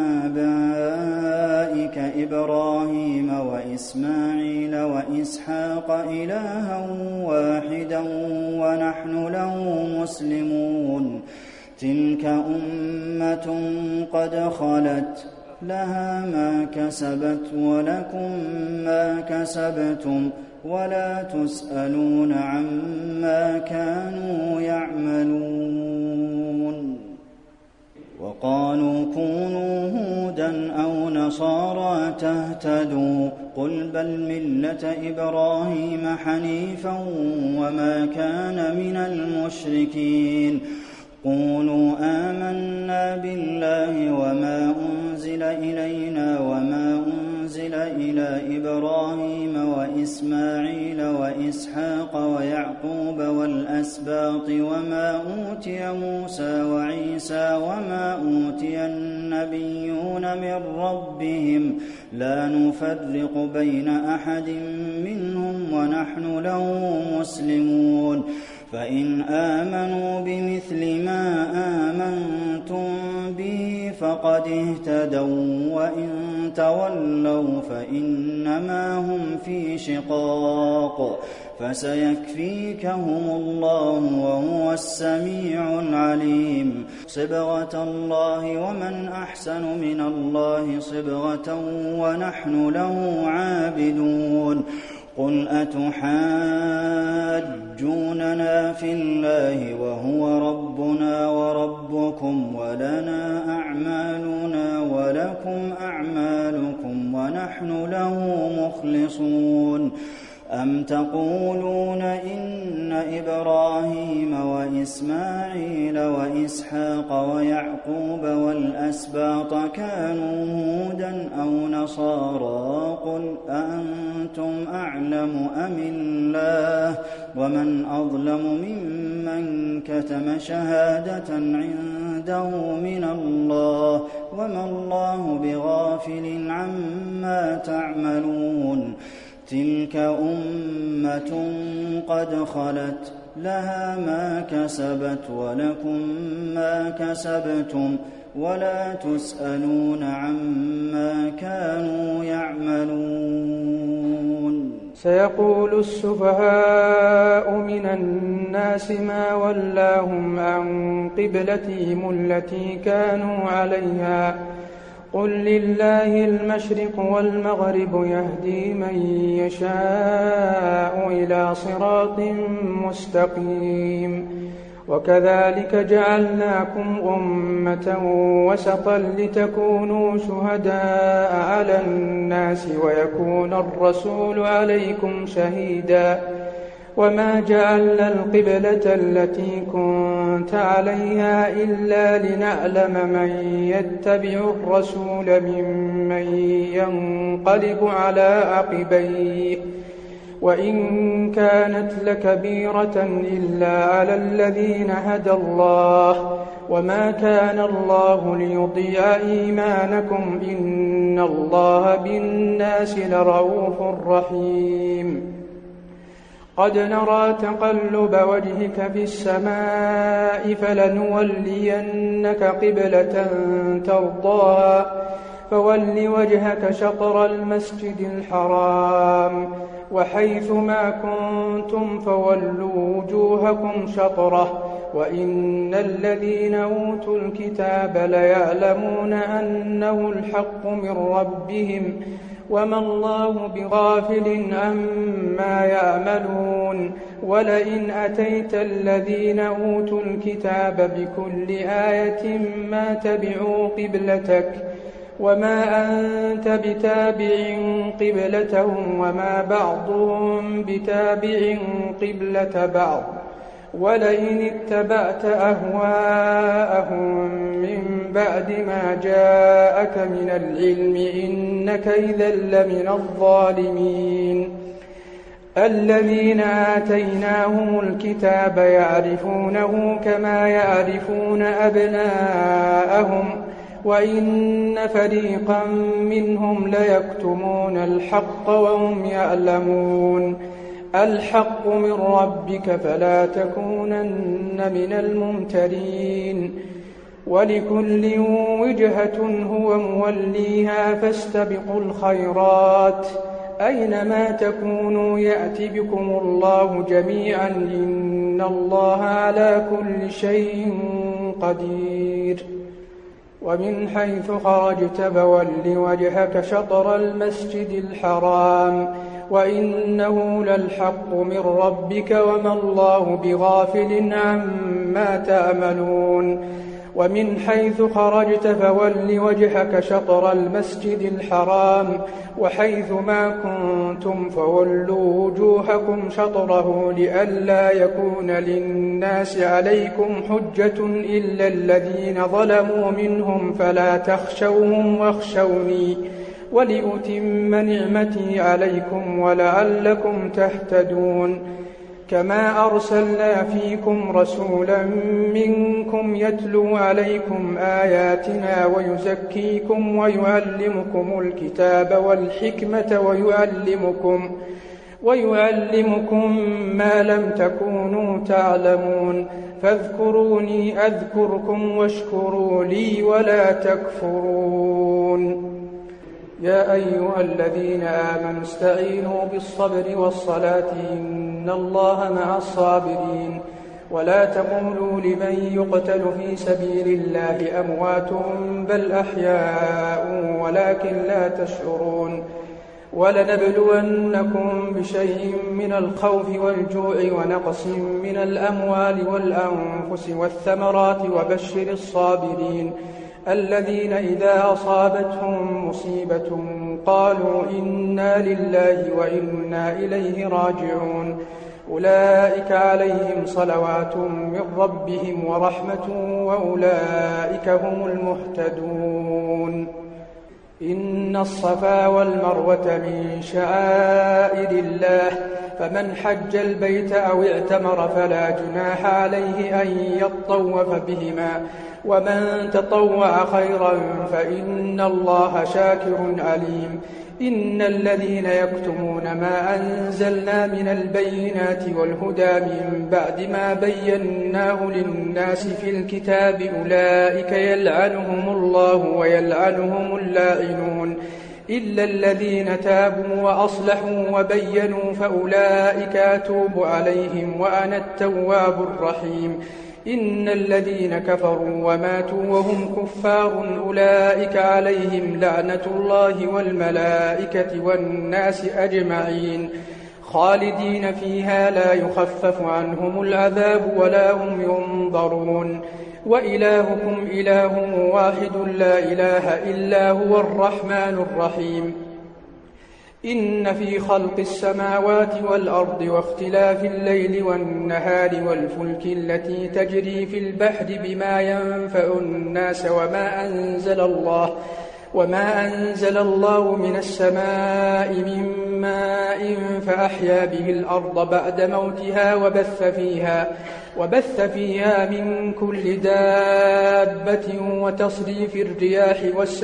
آبَائِكَ إِبْرَاهِيمَ وَإِسْمَاعِيلَ وَإِسْحَاقَ إِلَٰهًا وَاحِدًا وَنَحْنُ لَهُ مُسْلِمُونَ تِلْكَ أُمَّةٌ قَدْ خَلَتْ لَهَا مَا كَسَبَتْ وَلَكُم مَّا كَسَبْتُمْ وَلَا تُسْأَلُونَ عَمَّا كَانُوا يَعْمَلُونَ وَقَالُوا كُونُوا هُودًا أَوْ نَصَارَىٰ تَهْتَدُوا قُلْ بَلْ مِلَّةَ إِبْرَاهِيمَ حَنِيفًا وَمَا كَانَ مِنَ الْمُشْرِكِينَ قولوا آمنا بالله وما أنزل إلينا وما أنزل إلى إبراهيم وإسماعيل وإسحاق ويعقوب والأسباط وما أوتي موسى وعيسى وما أوتي النبيون من ربهم لا نفرق بين أحد منهم ونحن له مسلمون فإن آمنوا بمثل ما آمنتم به فقد اهتدوا وإن تولوا فإنما هم في شقاق فسيكفيكهم الله وهو السميع العليم صبغة الله ومن أحسن من الله صبغة ونحن له عابدون قل أتحاجوننا في الله وهو ربنا وربكم ولنا أعمالنا ولكم أعمالكم ونحن له مخلصون أم تقولون إن إبراهيم وإسماعيل وإسحاق ويعقوب والأسباط كانوا هودا أو نصارى قل أأنتم أعلم أم الله ومن أظلم ممن كتم شهادة عنده من الله وما الله بغافل عما تعملون تلك أمة قد خلت لها ما كسبت ولكم ما كسبتم ولا تسألون عما كانوا يعملون سيقول السفهاء من الناس ما ولاهم عن قبلتهم التي كانوا عليها قل لله المشرق والمغرب يهدي من يشاء إلى صراط مستقيم وكذلك جعلناكم أمة وسطا لتكونوا شهداء على الناس ويكون الرسول عليكم شهيدا وما جعلنا القبلة التي كنت عليها إلا لنعلم من يتبع الرسول ممن ينقلب على عقبيه وإن كانت لكبيرة إلا على الذين هدى الله وما كان الله ليضيع إيمانكم إن الله بالناس لرؤوف رحيم قد نرى تقلب وجهك في السماء فلنولينك قبلة ترضاها فول وجهك شطر المسجد الحرام وحيث ما كنتم فولوا وجوهكم شطره وإن الذين أوتوا الكتاب ليعلمون أنه الحق من ربهم وما الله بغافل عما يعملون ولئن أتيت الذين أوتوا الكتاب بكل آية ما تبعوا قبلتك وما أنت بتابع قبلتهم وما بعضهم بتابع قبلة بعض ولئن اتبعت أهواءهم من بعد ما جاءك من العلم إنك إذا لمن الظالمين الذين آتيناهم الكتاب يعرفونه كما يعرفون أبناءهم وإن فريقا منهم ليكتمون الحق وهم يعلمون الحق من ربك فلا تكونن من الممترين ولكل وجهة هو موليها فاستبقوا الخيرات أينما تكونوا يأت بكم الله جميعا إن الله على كل شيء قدير ومن حيث خرجت فول وجهك شطر المسجد الحرام وإنه للحق من ربك وما الله بغافل عما تعملون ومن حيث خرجت فول وجهك شطر المسجد الحرام وحيث ما كنتم فولوا وجوهكم شطره لئلا يكون للناس عليكم حجة إلا الذين ظلموا منهم فلا تخشوهم واخشوني ولأتم نعمتي عليكم ولعلكم تهتدون كما أرسلنا فيكم رسولا منكم يتلو عليكم آياتنا ويزكيكم ويعلمكم الكتاب والحكمة ويعلمكم ما لم تكونوا تعلمون فاذكروني أذكركم واشكروا لي ولا تكفرون يا أيها الذين آمنوا استعينوا بالصبر والصلاة إن الله مع الصابرين ولا تقولوا لمن يقتل في سبيل الله أموات بل أحياء ولكن لا تشعرون ولنبلونكم بشيء من الخوف والجوع ونقص من الأموال والأنفس والثمرات وبشر الصابرين الذين إذا أصابتهم مصيبة قالوا إنا لله وإنا إليه راجعون أولئك عليهم صلوات من ربهم ورحمة وأولئك هم المهتدون إن الصفا والمروة من شعائر الله فمن حج البيت أو اعتمر فلا جناح عليه أن يطوف بهما ومن تطوع خيرا فإن الله شاكر عليم إن الذين يكتمون ما أنزلنا من البينات والهدى من بعد ما بيناه للناس في الكتاب أولئك يلعنهم الله ويلعنهم اللاعنون إلا الذين تابوا وأصلحوا وبينوا فأولئك أتوب عليهم وأنا التواب الرحيم إن الذين كفروا وماتوا وهم كفار أولئك عليهم لعنة الله والملائكة والناس أجمعين خالدين فيها لا يخفف عنهم العذاب ولا هم ينظرون وإلهكم إله واحد لا إله إلا هو الرحمن الرحيم إن في خلق السماوات والأرض واختلاف الليل والنهار والفلك التي تجري في البحر بما ينفع الناس وما أنزل الله من السماء من ماء فأحيا به الأرض بعد موتها وبث فيها من كل دابة وتصريف الرياح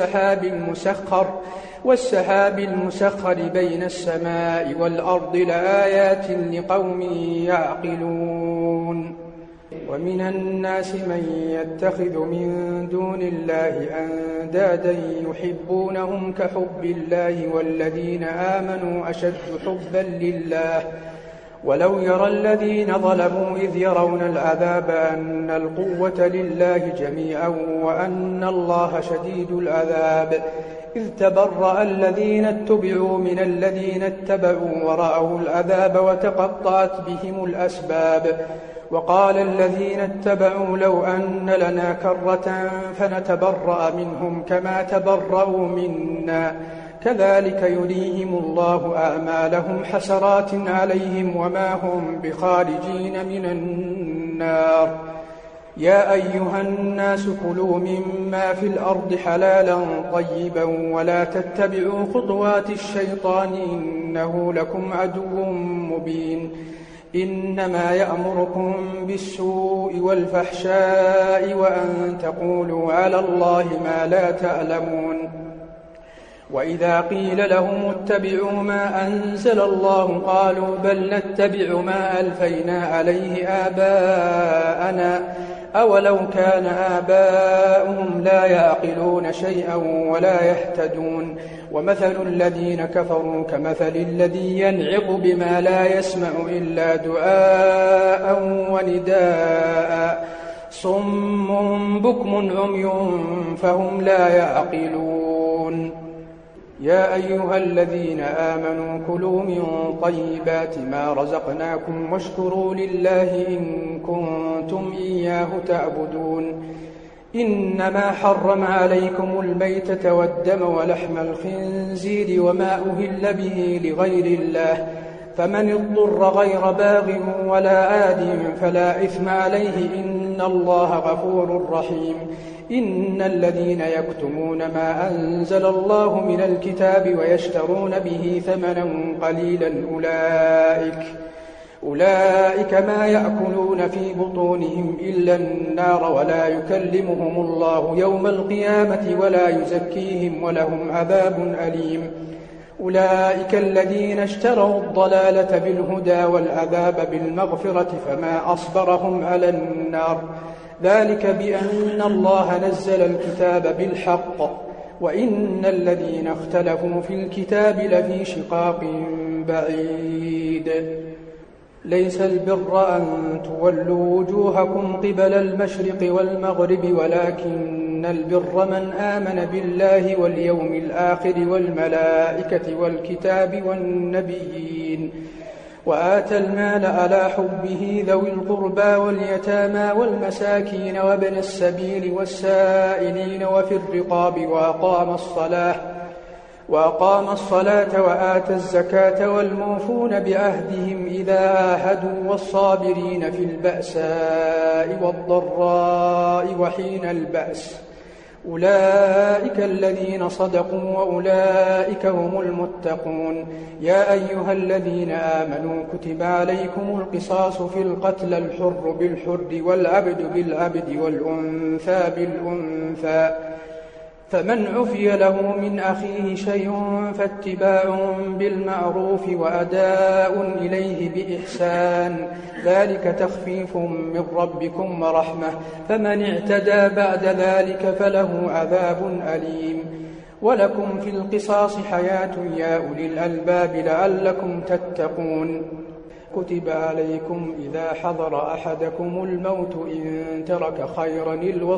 والسحاب المسخر بين السماء والأرض لآيات لقوم يعقلون ومن الناس من يتخذ من دون الله أندادا يحبونهم كحب الله والذين آمنوا أشد حبا لله ولو يرى الذين ظلموا إذ يرون العذاب أن القوة لله جميعا وأن الله شديد العذاب إذ تبرأ الذين اتبعوا من الذين اتبعوا ورأوا العذاب وتقطعت بهم الأسباب وقال الذين اتبعوا لو أن لنا كرة فنتبرأ منهم كما تبرأوا منا كذلك يريهم الله أعمالهم حسرات عليهم وما هم بخارجين من النار يا أيها الناس كلوا مما في الأرض حلالا طيبا ولا تتبعوا خطوات الشيطان إنه لكم عدو مبين إنما يأمركم بالسوء والفحشاء وأن تقولوا على الله ما لا تعلمون وإذا قيل لهم اتبعوا ما أنزل الله قالوا بل نتبع ما ألفينا عليه آباءنا أولو كان آباؤهم لا يعقلون شيئا ولا يهتدون ومثل الذين كفروا كمثل الذي ينعق بما لا يسمع إلا دعاء ونداء صم بكم عمي فهم لا يعقلون يا أيها الذين آمنوا كلوا من طيبات ما رزقناكم واشكروا لله إن كنتم إياه تعبدون إنما حرم عليكم الميتة والدم ولحم الخنزير وما أهل به لغير الله، فمن اضطر غير باغ ولا آد فلا إثم عليه، إن الله غفور رحيم. إن الذين يكتمون ما أنزل الله من الكتاب ويشترون به ثمنا قليلا أولئك ما يأكلون في بطونهم إلا النار، ولا يكلمهم الله يوم القيامة ولا يزكيهم ولهم عذاب أليم. أولئك الذين اشتروا الضلالة بالهدى والعذاب بالمغفرة فما أصبرهم على النار، ذلك بأن الله نزل الكتاب بالحق وإن الذين اختلفوا في الكتاب لفي شقاق بعيد. ليس البر أن تولوا وجوهكم قبل المشرق والمغرب، ولكن البر من آمن بالله واليوم الآخر والملائكة والكتاب والنبيين، وآتى المال على حبه ذوي القربى واليتامى والمساكين وابن السبيل والسائلين وفي الرقاب، وأقام الصلاة وآتى الزكاة والموفون بعهدهم إذا عاهدوا، والصابرين في البأساء والضراء وحين البأس، أولئك الذين صدقوا وأولئك هم المتقون. يا أيها الذين آمنوا كتب عليكم القصاص في القتلى، الحر بالحر والعبد بالعبد والأنثى بالأنثى، فمن عفي له من أخيه شيء فاتباع بالمعروف وأداء إليه بإحسان، ذلك تخفيف من ربكم ورحمة، فمن اعتدى بعد ذلك فله عذاب أليم. ولكم في القصاص حياة يا أولي الألباب لعلكم تتقون. كتب عليكم إذا حضر أحدكم الموت إن ترك خيرا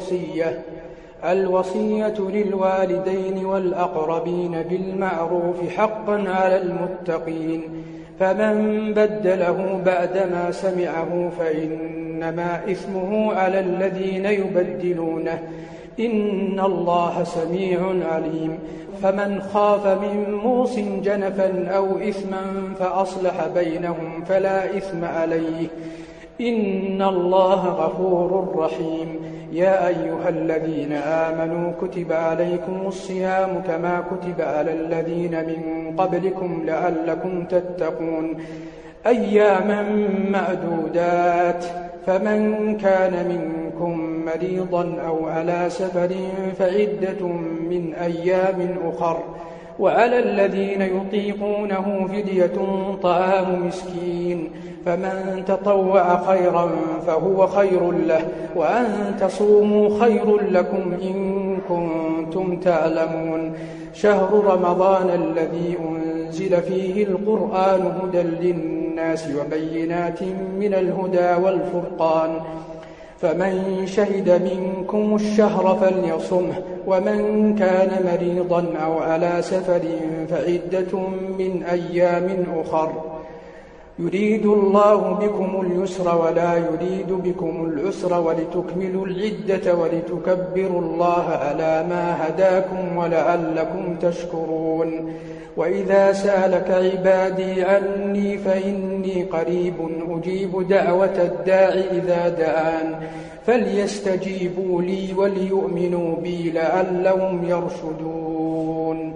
الوصية للوالدين والأقربين بالمعروف حقا على المتقين، فمن بدله بعدما سمعه فإنما إثمه على الذين يبدلونه، إن الله سميع عليم. فمن خاف من موص جنفا أو إثما فأصلح بينهم فلا إثم عليه، إن الله غفور رحيم. يا أيها الذين آمنوا كتب عليكم الصيام كما كتب على الذين من قبلكم لعلكم تتقون، أياما معدودات، فمن كان منكم مريضا أو على سفر فعدة من أيام أخر، وعلى الذين يطيقونه فدية طعام مسكين، فمن تطوع خيرا فهو خير له، وأن تصوموا خير لكم إن كنتم تعلمون. شهر رمضان الذي أنزل فيه القرآن هدى للناس وبينات من الهدى والفرقان، فمن شهد منكم الشهر فليصمه، ومن كان مريضا أو على سفر فعدة من أيام أخر، يريد الله بكم اليسر ولا يريد بكم العسر، ولتكملوا العدة ولتكبروا الله على ما هداكم ولعلكم تشكرون. وإذا سألك عبادي عني فإني قريب أجيب دعوة الداع إذا دعان، فليستجيبوا لي وليؤمنوا بي لعلهم يرشدون.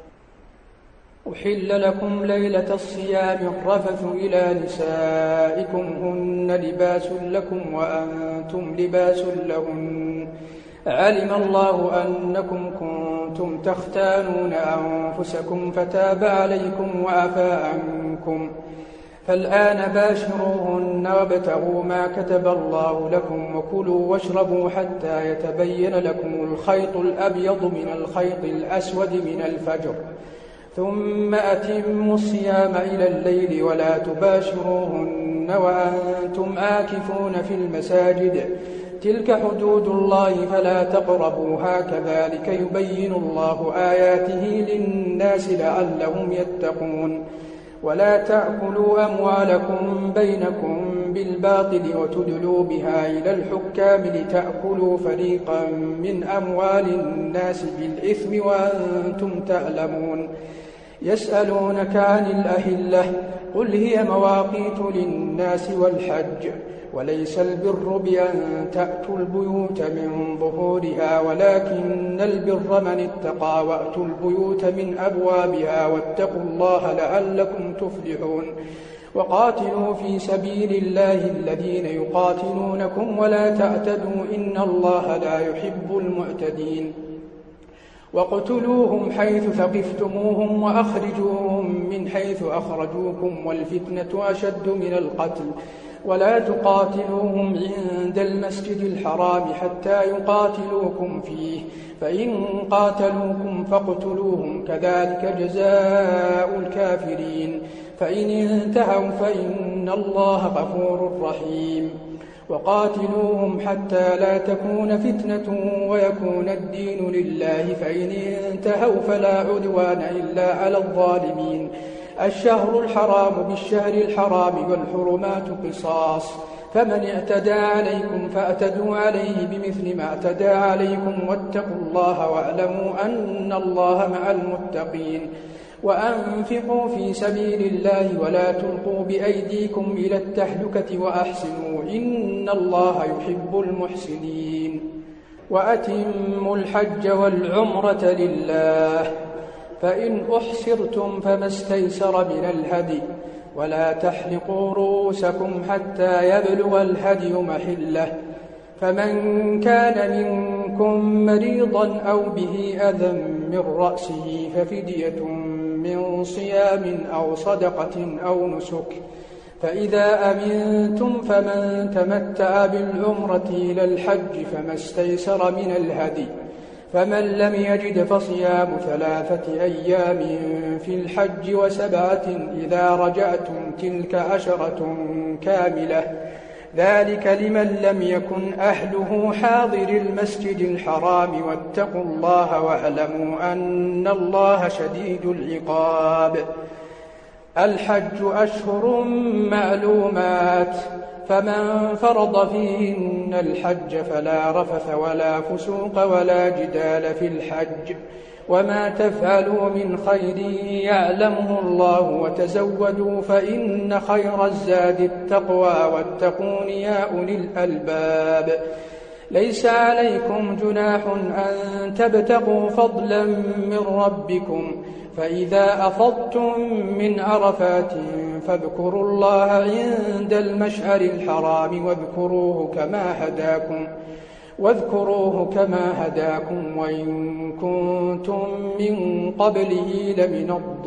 أحل لكم ليلة الصيام الرفث إلى نسائكم هن لباس لكم وأنتم لباس لهن، علم الله أنكم كنتم تختانون أنفسكم فتاب عليكم وعفى عنكم، فالآن باشروهن وابتغوا ما كتب الله لكم، وكلوا واشربوا حتى يتبين لكم الخيط الأبيض من الخيط الأسود من الفجر، ثم أتموا الصيام إلى الليل ولا تباشروهن وأنتم آكفون في المساجد، تلك حدود الله فلا تقربوها، كذلك يبين الله آياته للناس لعلهم يتقون. ولا تأكلوا أموالكم بينكم بالباطل وتدلوا بها إلى الحكام لتأكلوا فريقا من أموال الناس بالإثم وأنتم تعلمون. يسألونك عن الأهلة قل هي مواقيت للناس والحج وليس البر بأن تأتوا البيوت من ظهورها ولكن البر من اتقى وأتوا البيوت من أبوابها واتقوا الله لعلكم تفلحون. وقاتلوا في سبيل الله الذين يقاتلونكم ولا تعتدوا إن الله لا يحب المعتدين. واقتلوهم حيث ثقفتموهم وأخرجوهم من حيث أخرجوكم والفتنة أشد من القتل ولا تقاتلوهم عند المسجد الحرام حتى يقاتلوكم فيه فإن قاتلوكم فاقتلوهم كذلك جزاء الكافرين فإن انتهوا فإن الله غفور رحيم. وقاتلوهم حتى لا تكون فتنة ويكون الدين لله فإن انتهوا فلا عدوان إلا على الظالمين. الشهر الحرام بالشهر الحرام والحرمات قصاص فمن اعتدى عليكم فاعتدوا عليه بمثل ما اعتدى عليكم واتقوا الله واعلموا أن الله مع المتقين. وأنفقوا في سبيل الله ولا تلقوا بأيديكم إلى التهلكة وأحسنوا إن الله يحب المحسنين. وأتموا الحج والعمرة لله فإن أحصرتم فما استيسر من الهدي ولا تحلقوا رؤوسكم حتى يبلغ الهدي محله فمن كان منكم مريضا أو به أذى من رأسه ففدية من صيام أو صدقة أو نسك فإذا أمنتم فمن تمتع بالعمرة إلى الحج فما استيسر من الهدي فمن لم يجد فصيام 3 أيام في الحج و7 إذا رجعتم تلك 10 كاملة ذلك لمن لم يكن أهله حاضر المسجد الحرام واتقوا الله واعلموا أن الله شديد العقاب. الحج أشهر معلومات فمن فرض فيهن الحج فلا رفث ولا فسوق ولا جدال في الحج وما تفعلوا من خير يعلمه الله وتزودوا فإن خير الزاد التقوى واتقون يا أولي الألباب. ليس عليكم جناح أن تبتغوا فضلا من ربكم فإذا أفضتم من عرفات فاذكروا الله عند المشعر الحرام واذكروه كما هداكم وإن كنتم من قبله لمن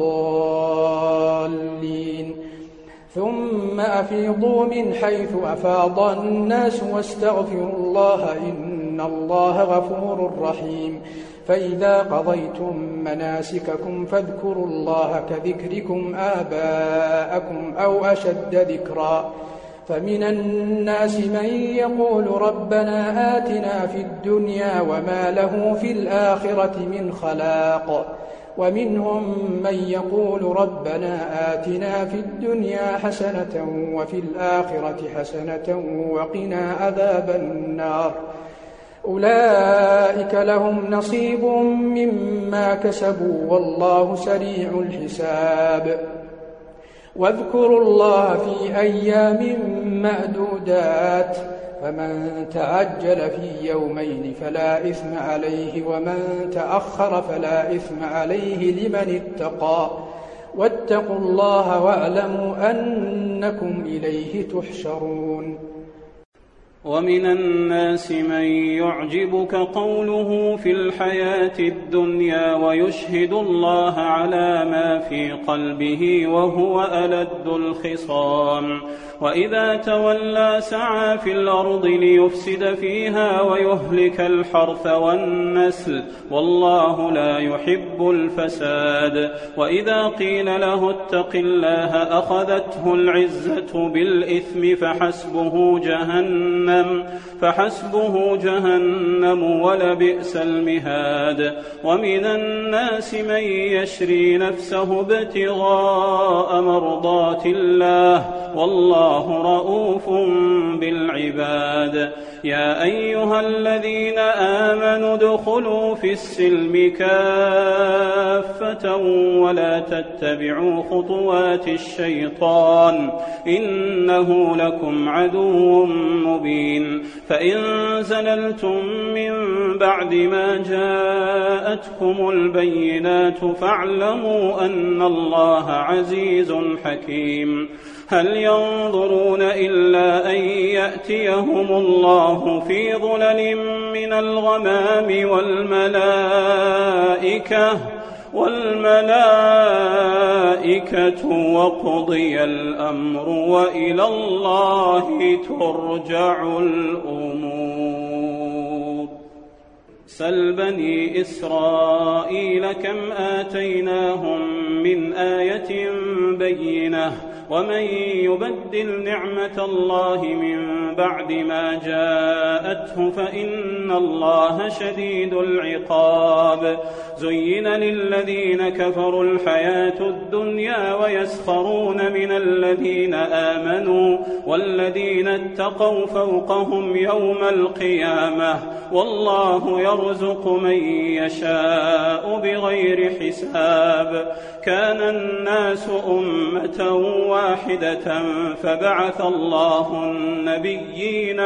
الضالين. ثم أفيضوا من حيث أفاض الناس واستغفروا الله إن الله غفور رحيم. فإذا قضيتم مناسككم فاذكروا الله كذكركم آباءكم أو أشد ذكرا فمن الناس من يقول ربنا آتنا في الدنيا وما له في الآخرة من خلاق ومنهم من يقول ربنا آتنا في الدنيا حسنة وفي الآخرة حسنة وقنا عذاب النار. أولئك لهم نصيب مما كسبوا والله سريع الحساب. واذكروا الله في أيام معدودات فمن تعجل في يومين فلا إثم عليه ومن تأخر فلا إثم عليه لمن اتقى واتقوا الله واعلموا أنكم إليه تحشرون. ومن الناس من يعجبك قوله في الحياة الدنيا ويشهد الله على ما في قلبه وهو ألد الخصام وإذا تولى سعى في الأرض ليفسد فيها ويهلك الحرث والنسل والله لا يحب الفساد. وإذا قيل له اتق الله أخذته العزة بالإثم فحسبه جهنم جهنم فحسبه جهنم ولبئس المهاد. ومن الناس من يشري نفسه ابتغاء مرضات الله والله رؤوف بالعباد. يا أيها الذين آمنوا ادخلوا في السلم كافة ولا تتبعوا خطوات الشيطان إنه لكم عدو مبين. فإن زللتم من بعد ما جاءتكم البينات فاعلموا أن الله عزيز حكيم. هل ينظرون إلا أن يأتيهم الله في ظلل من الغمام والملائكة وقضي الأمر وإلى الله ترجع الأمور. سل بني إسرائيل كم آتيناهم من آية بينة ومن يبدل نعمة الله من بعد ما جاءته فإن الله شديد العقاب. زين للذين كفروا الحياة الدنيا ويسخرون من الذين آمنوا والذين اتقوا فوقهم يوم القيامة والله يرزق من يشاء بغير حساب. كان الناس أمة واحدة فبعث الله النبيين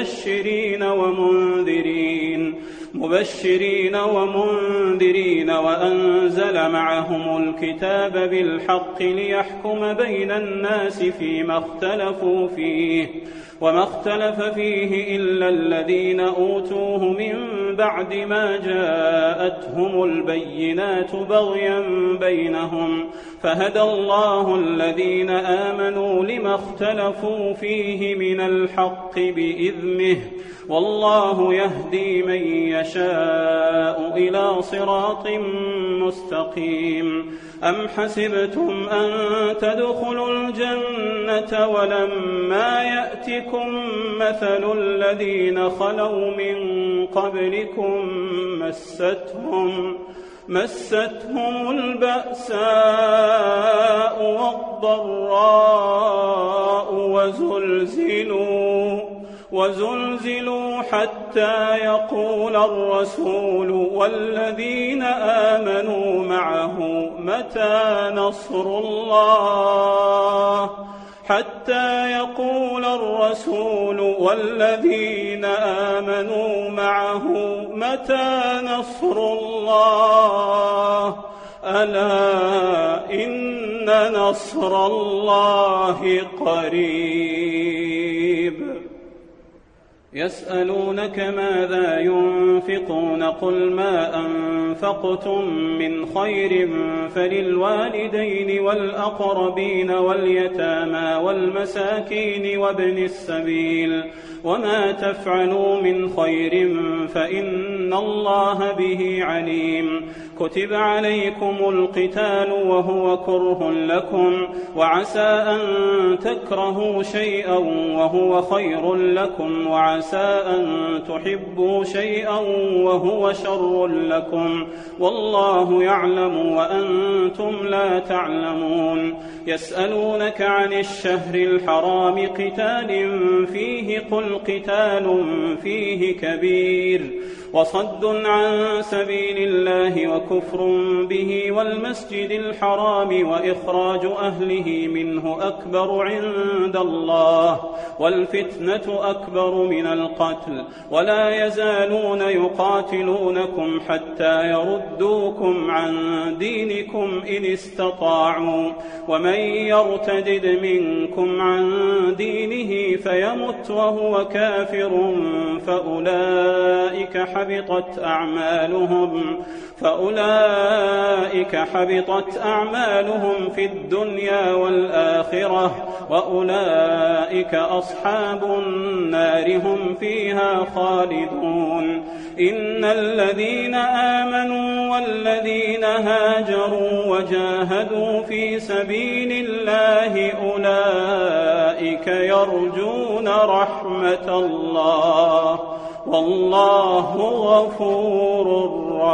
مبشرين ومنذرين وأنزل معهم الكتاب بالحق ليحكم بين الناس فيما اختلفوا فيه وما اختلف فيه إلا الذين أوتوه من بعد ما جاءتهم البينات بغيا بينهم فهدى الله الذين آمنوا لما اختلفوا فيه من الحق بإذنه والله يهدي من يشاء إلى صراط مستقيم. أم حسبتم أن تدخلوا الجنة ولما يأتكم مثل الذين خلوا من قبلكم مستهم البأساء والضراء وزلزلوا حتى يقول الرسول والذين آمنوا معه متى Nasr الله ألا إن نصر الله قريب. يسألونك ماذا ينفقون قل ما أنفقتم من خير فللوالدين والأقربين واليتامى والمساكين وابن السبيل وما تفعلوا من خير فإن الله به عليم. كتب عليكم القتال وهو كره لكم وعسى أن تكرهوا شيئا وهو خير لكم وعسى أن تحبوا شيئا وهو شر لكم والله يعلم وأنتم لا تعلمون. يسألونك عن الشهر الحرام قتال فيه قل قتال فيه كبير وصد عن سبيل الله وكفر به والمسجد الحرام وإخراج أهله منه أكبر عند الله والفتنة أكبر من القتل ولا يزالون يقاتلونكم حتى يردوكم عن دينكم إن استطاعوا ومن يرتدد منكم عن دينه فيمت وهو كافر فأولئك حبطت أعمالهم في الدنيا والآخرة وأولئك أصحاب النار هم فيها خالدون. إن الذين آمنوا والذين هاجروا وجاهدوا في سبيل الله أولئك يرجون رحمة الله والله غفور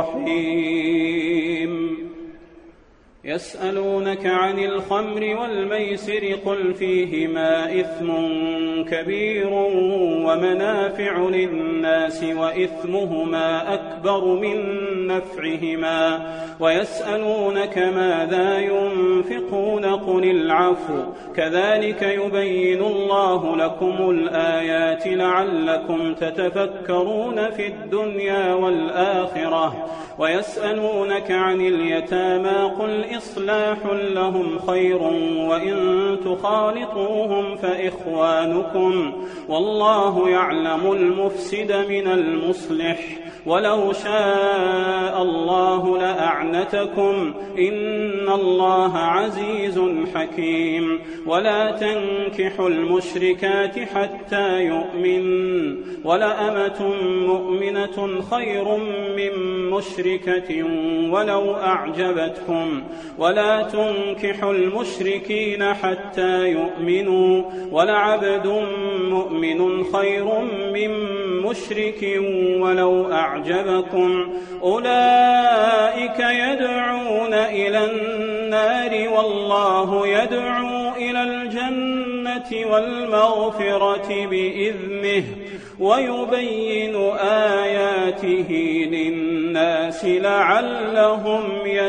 رحيم. يسألونك عن الخمر والميسر قل فيهما إثم كبير ومنافع للناس وإثمهما أكبر من نفعهما ويسألونك ماذا ينفقون قل العفو كذلك يبين الله لكم الآيات لعلكم تتفكرون في الدنيا والآخرة. ويسألونك عن اليتامى قل إصلاح لهم خير وإن تخالطوهم فإخوانكم والله يعلم المفسد من المصلح ولو شاء الله لأعنتكم إن الله عزيز حكيم. ولا تنكحوا المشركات حتى يؤمن ولأمة مؤمنة خير من مشركة ولو أعجبتكم ولا تنكحوا المشركين حتى يؤمنوا ولعبد مؤمن خير من مشرك ولو أعجبكم أولئك يدعون إلى النار والله يدعو إلى الجنة والمغفرة بإذنه ويبين آياته للناس لعلهم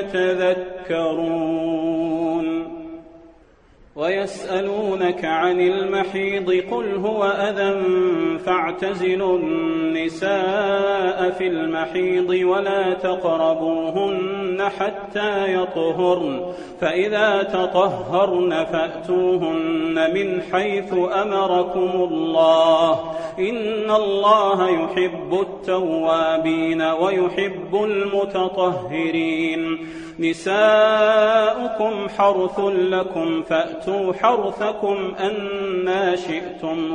يتذكرون. ويسألونك عن المحيض قل هو أذى فاعتزلوا النساء في المحيض ولا تقربوهن حتى يطهرن فإذا تطهرن فأتوهن من حيث أمركم الله إن الله يحب التوابين ويحب المتطهرين. نساؤكم حرث لكم فأتوا حرثكم أنى شئتم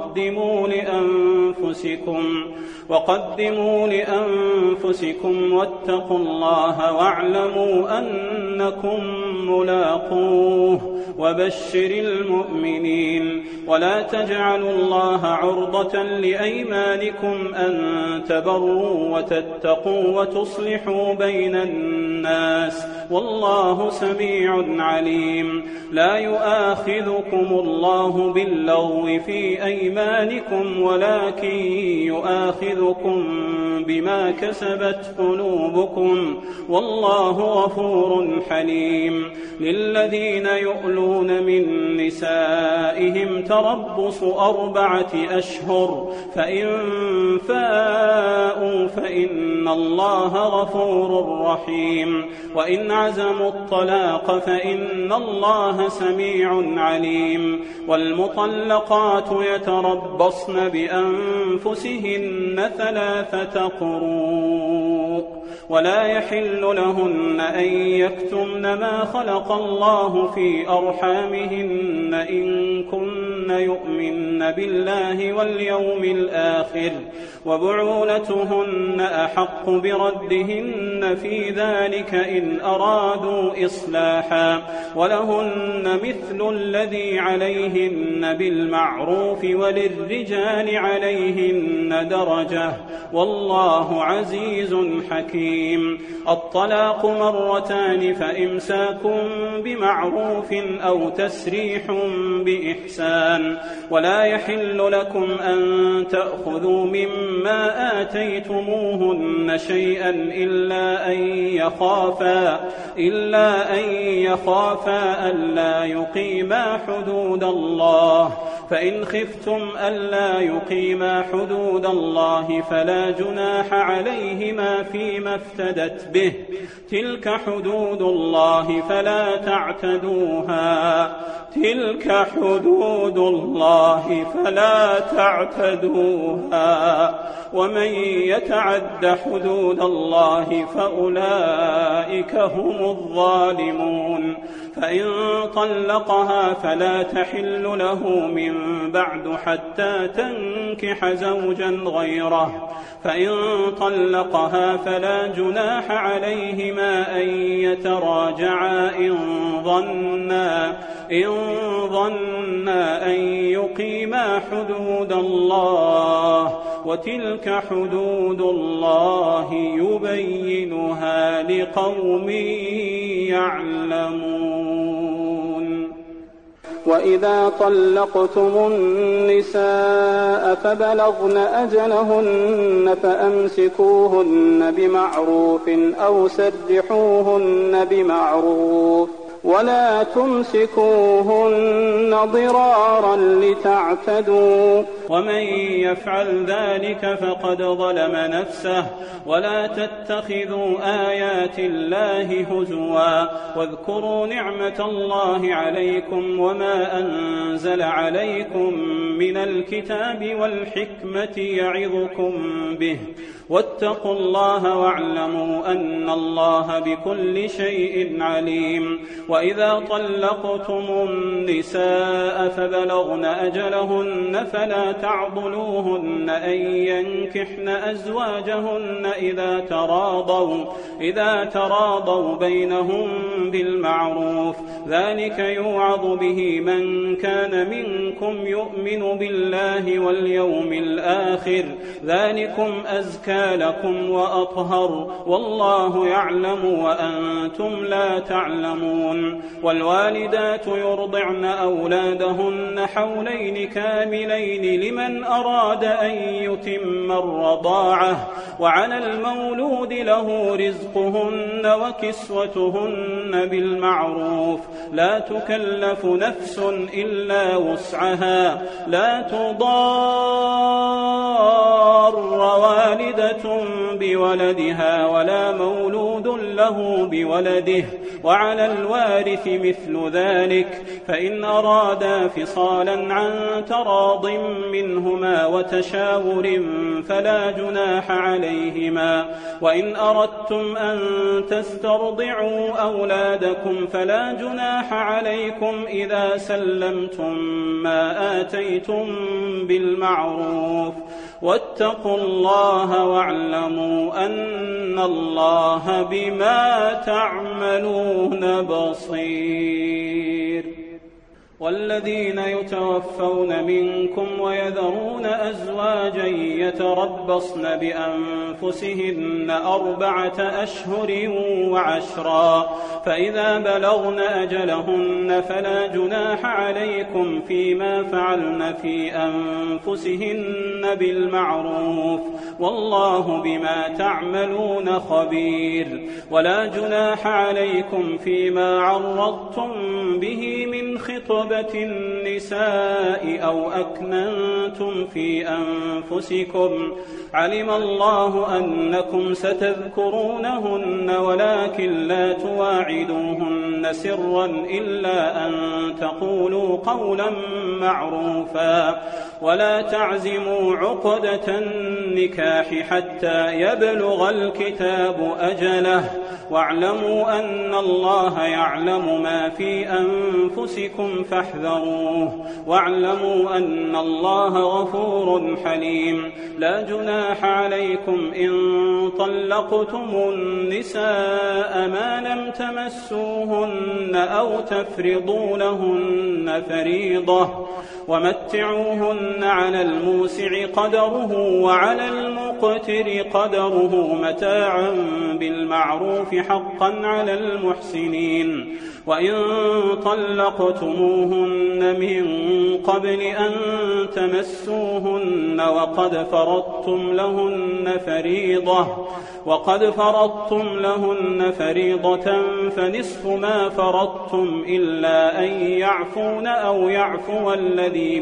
وقدموا لأنفسكم واتقوا الله واعلموا أنكم ملاقوه وبشر المؤمنين. ولا تجعلوا الله عرضة لأيمانكم أن تبروا وتتقوا وتصلحوا بين الناس والله سميع عليم. لا يؤاخذكم الله باللغو في أيمانكم ولكن يؤاخذكم بما كسبت قلوبكم والله غفور حليم. للذين يؤلون من نسائهم تربص 4 أشهر فإن فاءوا فإن الله غفور رحيم. وإن عزموا الطلاق فإن الله سميع عليم. والمطلقات يتربصن بأنفسهن 3 قروء ولا يحل لهن أن يكتمن ما خلق الله في أرحامهن إن كن يؤمن بالله واليوم الآخر وبعولتهن أحق بردهن في ذلك إن أرادوا إصلاحا ولهن مثل الذي عليهن بالمعروف وللرجال عليهن درجة والله عزيز حكيم. الطلاق 2 فإمساك بمعروف أو تسريح بإحسان. ولا يحل لكم أن تأخذوا مما آتيتموهن شيئا إلا أن يخافا ألا يقيما حدود الله فإن خفتم ألا يقيما حدود الله فلا جناح عليهما فيما افتدت به تلك حدود الله فلا تعتدوها ومن يتعد حدود الله فأولئك هم الظالمون. فإن طلقها فلا تحل له من بعد حتى تنكح زوجا غيره. فإن طلقها فلا جناح عليهما أن يتراجعا إن ظنا أن يقيما حدود الله، وتلك حدود الله يبينها لقوم يعلمون. وإذا طلقتم النساء فبلغن أجلهن فأمسكوهن بمعروف أو سرحوهن بمعروف، ولا تمسكوهن ضرارا لتعتدوا، ومن يفعل ذلك فقد ظلم نفسه. ولا تتخذوا آيات الله هزوا، واذكروا نعمة الله عليكم وما أنزل عليكم من الكتاب والحكمة يعظكم به، واتقوا الله واعلموا أن الله بكل شيء عليم. وإذا طلقتم النساء فبلغن أجلهن فلا تعضلوهن أن ينكحن أزواجهن إذا تراضوا بينهم بالمعروف، ذلك يوعظ به من كان منكم يؤمن بالله واليوم الآخر، ذلكم أزكى لكم وأطهر، والله يعلم وأنتم لا تعلمون. والوالدات يرضعن أولادهن حولين كاملين لمن أراد أن يتم الرضاعة، وعلى المولود له رزقهن وكسوتهن بالمعروف، لا تكلف نفس إلا وسعها، لا تضار والدة بولدها ولا مولود له بولده، وعلى الوارث مثل ذلك، فإن أرادا فصالا عن تراض منهما وتشاور فلا جناح عليهما. وإن أردتم أن تسترضعوا أولادكم فلا جناح عليكم إذا سلمتم ما آتيتم بالمعروف، واتقوا الله واعلموا أن الله بما تعملون بصير. والذين يتوفون منكم ويذرون أزواجا يتربصن بأنفسهن 4 أشهر وعشرا، فإذا بلغن أجلهن فلا جناح عليكم فيما فعلن في أنفسهن بالمعروف، والله بما تعملون خبير. ولا جناح عليكم فيما عرضتم به من خطبة النساء أو أكننتم في أنفسكم، علم الله أنكم ستذكرونهن ولكن لا تواعدوهن سرا إلا أن تقولوا قولا معروفا، ولا تعزموا عقدة النكاح حتى يبلغ الكتاب أجله، واعلموا أن الله يعلم ما في أنفسكم فاحذروه، واعلموا أن الله غفور حليم. لا جناح عليكم إن طلقتم النساء ما لم تمسوهن أو تفرضوا لهن فريضة، ومتعوهن على الموسع قدره وعلى المقتر قدره متاعا بالمعروف حقا على المحسنين. وإن طلقتموهن من قبل أن تمسوهن وقد فرضتم لهن فريضة فنصف ما فرضتم إلا أن يعفون أو يعفو الذي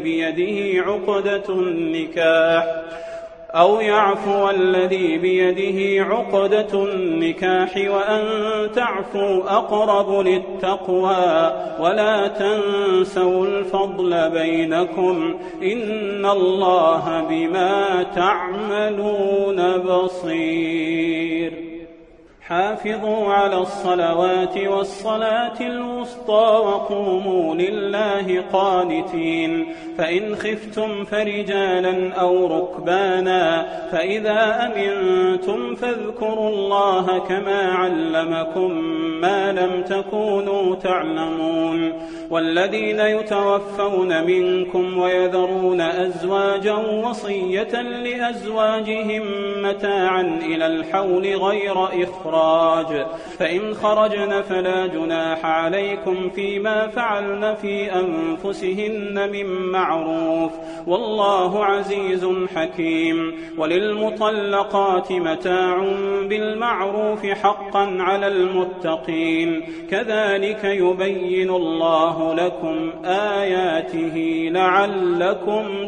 بيده عقدة النكاح وأن تعفوا أقرب للتقوى، ولا تنسوا الفضل بينكم، إن الله بما تعملون بصير. حافظوا على الصلوات والصلاة الوسطى وقوموا لله قانتين فإن خفتم فرجالا أو ركبانا فإذا أمنتم فاذكروا الله كما علمكم ما لم تكونوا تعلمون والذين يتوفون منكم ويذرون أزواجا وصية لأزواجهم متاعا إلى الحول غير إخراج فإن خرجن فلا جناح عليكم فيما فعلن في أنفسهن من معروف والله عزيز حكيم وللمطلقات متاع بالمعروف حقا على المتقين كذلك يبين الله لكم آياته لعلكم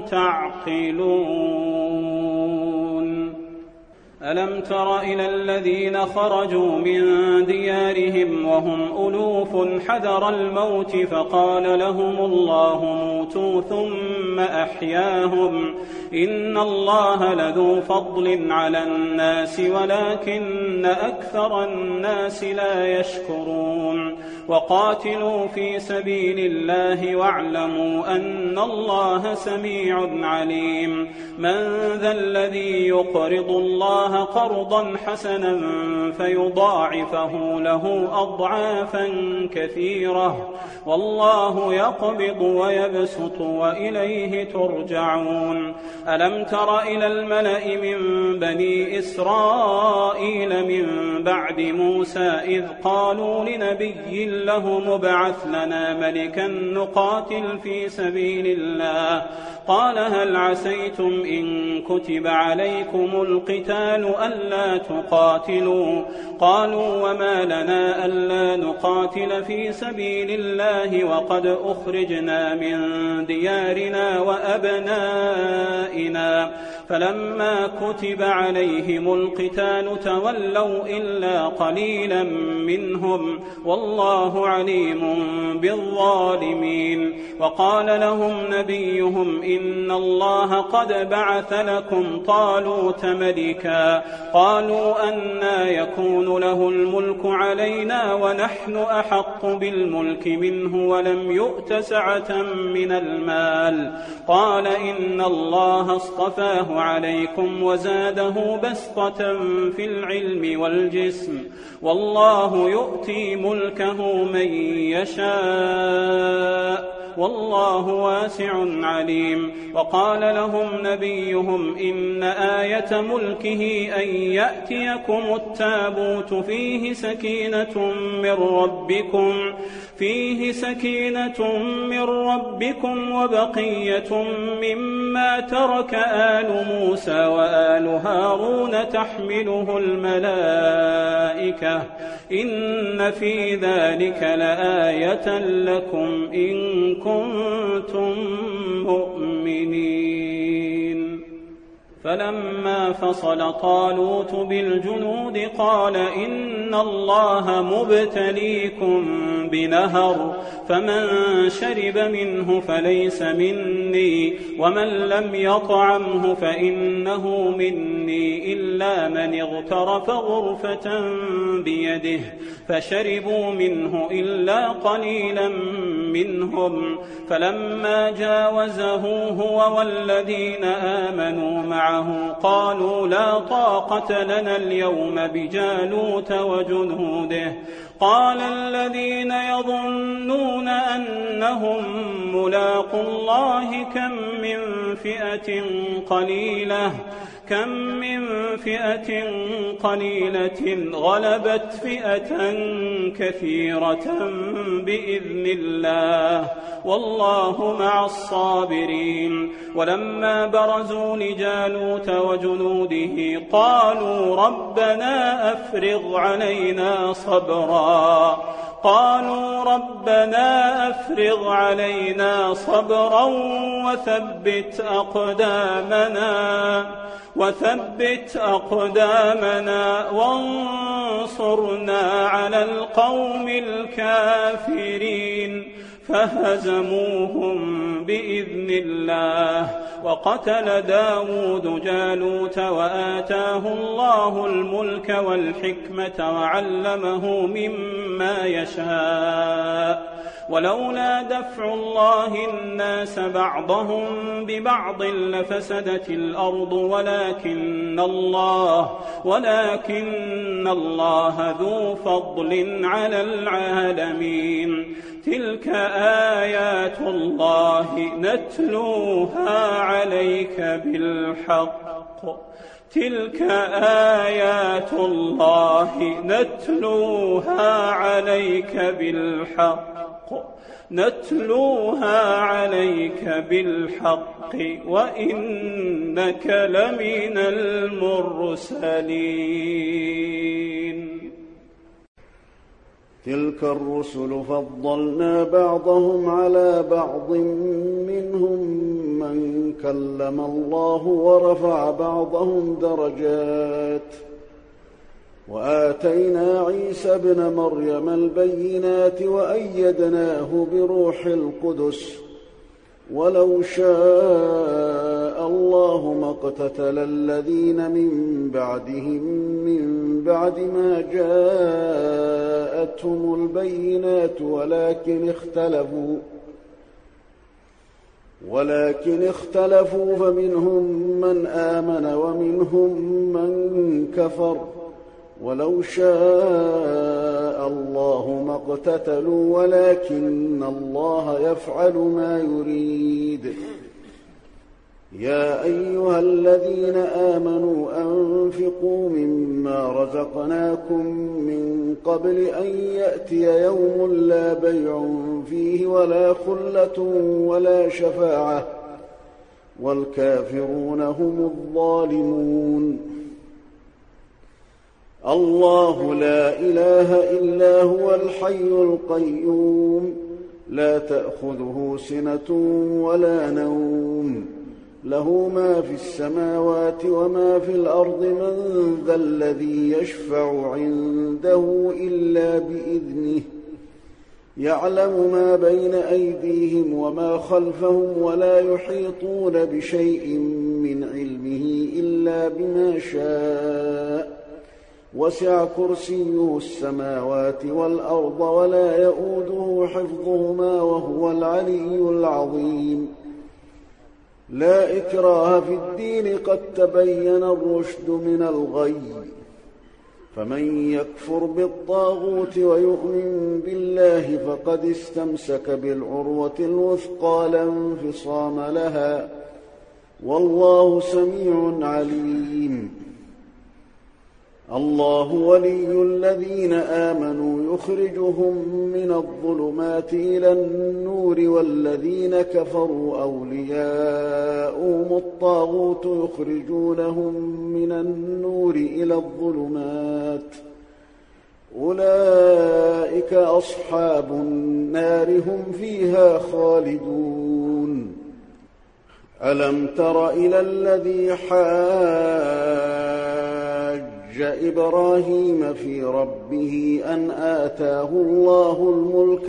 تعقلون ألم تر إلى الذين خرجوا من ديارهم وهم ألوف حذر الموت فقال لهم الله موتوا ثم أحياهم إن الله لذو فضل على الناس ولكن أكثر الناس لا يشكرون وقاتلوا في سبيل الله واعلموا أن الله سميع عليم من ذا الذي يقرض الله قرضا حسنا فيضاعفه له أضعافا كثيرة والله يقبض ويبسط وإليه ترجعون ألم تر إلى الملأ من بني إسرائيل من بعد موسى إذ قالوا لنبي له مبعث لنا ملكا نقاتل في سبيل الله قال هل عسيتم إن كتب عليكم القتال ألا تقاتلوا قالوا وما لنا ألا نقاتل في سبيل الله وقد أخرجنا من ديارنا وأبنائنا فلما كتب عليهم القتال تولوا إلا قليلا منهم والله عليم بالظالمين وقال لهم نبيهم إن الله قد بعث لكم طالوت ملكا قالوا أنى يكون له الملك علينا ونحن أحق بالملك منه ولم يؤت سعة من المال قال إن الله اصطفاه عليكم وزاده بسطة في العلم والجسم والله يؤتي ملكه من يشاء والله واسع عليم وقال لهم نبيهم إن آية ملكه أن يأتيكم التابوت فيه سكينة من ربكم وبقية مما ترك آل موسى وآل هارون تحمله الملائكة إن في ذلك لآية لكم إن كنتم مؤمنين فلما فصل طالوت بالجنود قال إن الله مبتليكم بنهر فمن شرب منه فليس مني ومن لم يطعمه فإنه مني إلا من اغترف غرفة بيده فشربوا منه إلا قليلا منهم فلما جاوزه هو والذين آمنوا معه قالوا لا طاقة لنا اليوم بجالوت وجنوده قال الذين يظنون أنهم ملاقو الله كم من فئة قليلة غلبت فئة كثيرة بإذن الله والله مع الصابرين ولما برزوا لجالوت وجنوده قالوا ربنا أفرغ علينا صبرا وثبت أقدامنا وانصرنا على القوم الكافرين فهزموهم بإذن الله. وقتل داود جالوت وآتاه الله الملك والحكمة وعلمه مما يشاء. ولولا دفع الله الناس بعضهم ببعض لفسدت الأرض ولكن الله ذو فضل على العالمين. تلك آيات الله نتلوها عليك بالحق وإنك لمن المرسلين. تلك الرسل فضلنا بعضهم على بعض منهم من كلم الله ورفع بعضهم درجات وآتينا عيسى ابن مريم البينات وأيدناه بروح القدس ولو شاء الله ما اقتتل الذين من بعدهم من بعد ما جاءتهم البينات ولكن اختلفوا فمنهم من آمن ومنهم من كفر ولو شاء الله ما اقتتلوا ولكن الله يفعل ما يريد. يا أيها الذين آمنوا أنفقوا مما رزقناكم من قبل أن يأتي يوم لا بيع فيه ولا خلة ولا شفاعة والكافرون هم الظالمون. الله لا إله إلا هو الحي القيوم لا تأخذه سنة ولا نوم له ما في السماوات وما في الأرض من ذا الذي يشفع عنده إلا بإذنه يعلم ما بين أيديهم وما خلفهم ولا يحيطون بشيء من علمه إلا بما شاء وسع كرسيه السماوات والأرض ولا يؤوده حفظهما وهو العلي العظيم. لا إكراه في الدين قد تبين الرشد من الغي فمن يكفر بالطاغوت ويؤمن بالله فقد استمسك بالعروة الوثقى لا انفصام لها والله سميع عليم. الله ولي الذين آمنوا يخرجهم من الظلمات إلى النور والذين كفروا أولياؤهم الطاغوت يخرجونهم من النور إلى الظلمات أولئك أصحاب النار هم فيها خالدون. ألم تر إلى الذي إبراهيم في ربه أن آتاه الله الملك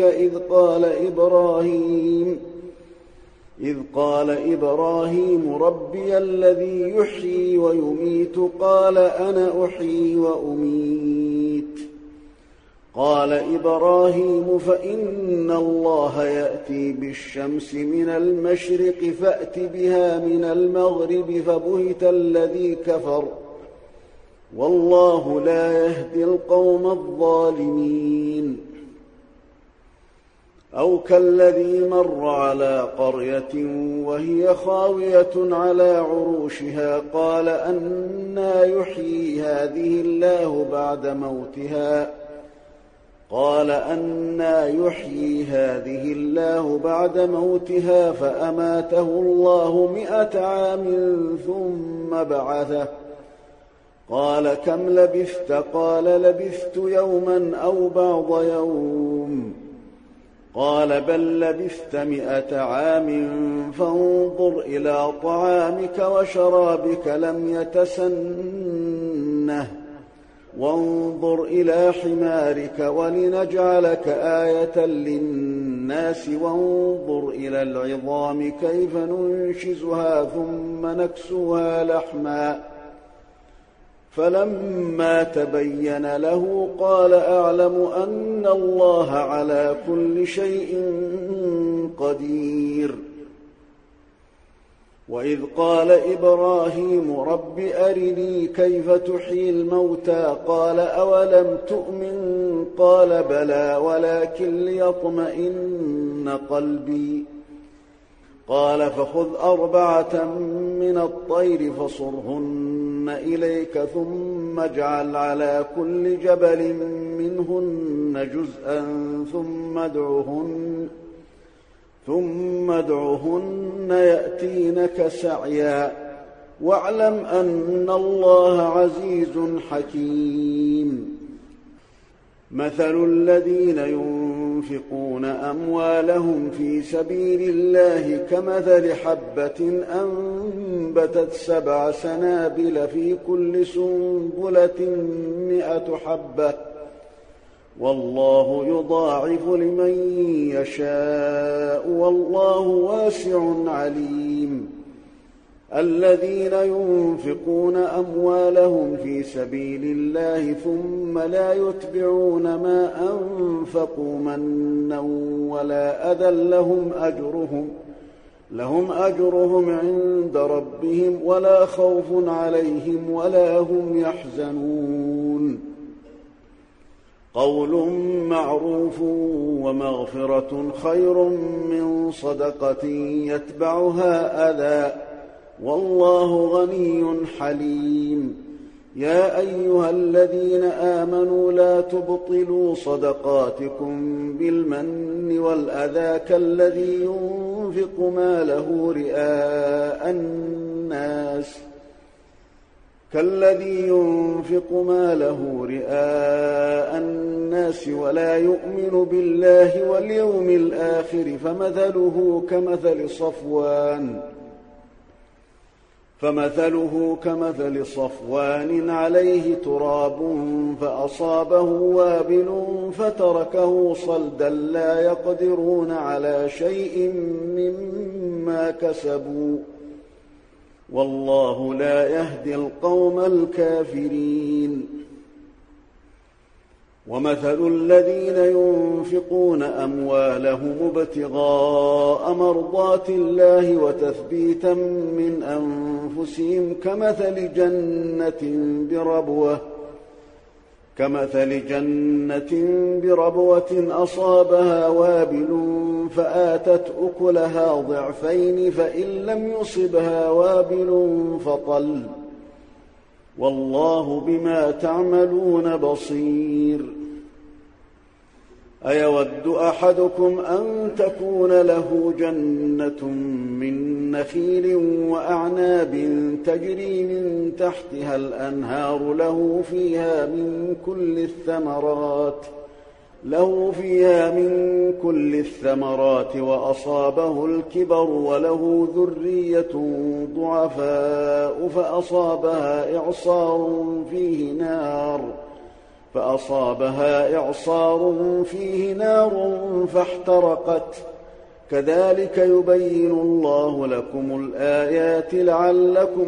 إذ قال إبراهيم ربي الذي يحيي ويميت قال أنا أحيي وأميت قال إبراهيم فإن الله يأتي بالشمس من المشرق فأت بها من المغرب فبهت الذي كفر والله لا يهدي القوم الظالمين. أو كالذي مر على قرية وهي خاوية على عروشها قال أنى يحيي هذه الله بعد موتها فأماته الله 100 عام ثم بعثه قال كم لبثت قال لبثت يوما أو بعض يوم قال بل لبثت 100 عام فانظر إلى طعامك وشرابك لم يتسنه وانظر إلى حمارك ولنجعلك آية للناس الناس وانظر إلى العظام كيف ننشزها ثم نكسوها لحما فلما تبين له قال أعلم أن الله على كل شيء قدير. وإذ قال إبراهيم رب أرني كيف تحيي الموتى قال أولم تؤمن قال بلى ولكن ليطمئن قلبي قال فخذ 4 من الطير فصرهن إليك ثم اجعل على كل جبل منهن جزءا ثم ادعهن يأتينك سعيا واعلم أن الله عزيز حكيم. مثل الذين ينفقون أموالهم في سبيل الله كمثل حبة أنبتت 7 سنابل في كل سنبلة 100 حبة والله يضاعف لمن يشاء والله واسع عليم. الذين ينفقون أموالهم في سبيل الله ثم لا يتبعون ما أنفقوا منا ولا أذى لهم أجرهم عند ربهم ولا خوف عليهم ولا هم يحزنون. قول معروف ومغفرة خير من صدقة يتبعها أذى والله غني حليم. يا أيها الذين آمنوا لا تبطلوا صدقاتكم بالمن والأذى كالذي ينفق ماله رئاء الناس ولا يؤمن بالله واليوم الآخر فمثله كمثل صفوان عليه تراب فأصابه وابل فتركه صلدا لا يقدرون على شيء مما كسبوا والله لا يهدي القوم الكافرين. ومثل الذين ينفقون أموالهم ابتغاء مرضات الله وتثبيتا من أنفسهم كمثل جنة بربوة أصابها وابل فآتت أكلها ضعفين فإن لم يصبها وابل فطل والله بما تعملون بصير. أيود أحدكم أن تكون له جنة من نخيل وأعناب تجري من تحتها الأنهار له فيها من كل الثمرات وأصابه الكبر وله ذرية ضعفاء فأصابها إعصار فيه نار فاحترقت كذلك يبين الله لكم الآيات لعلكم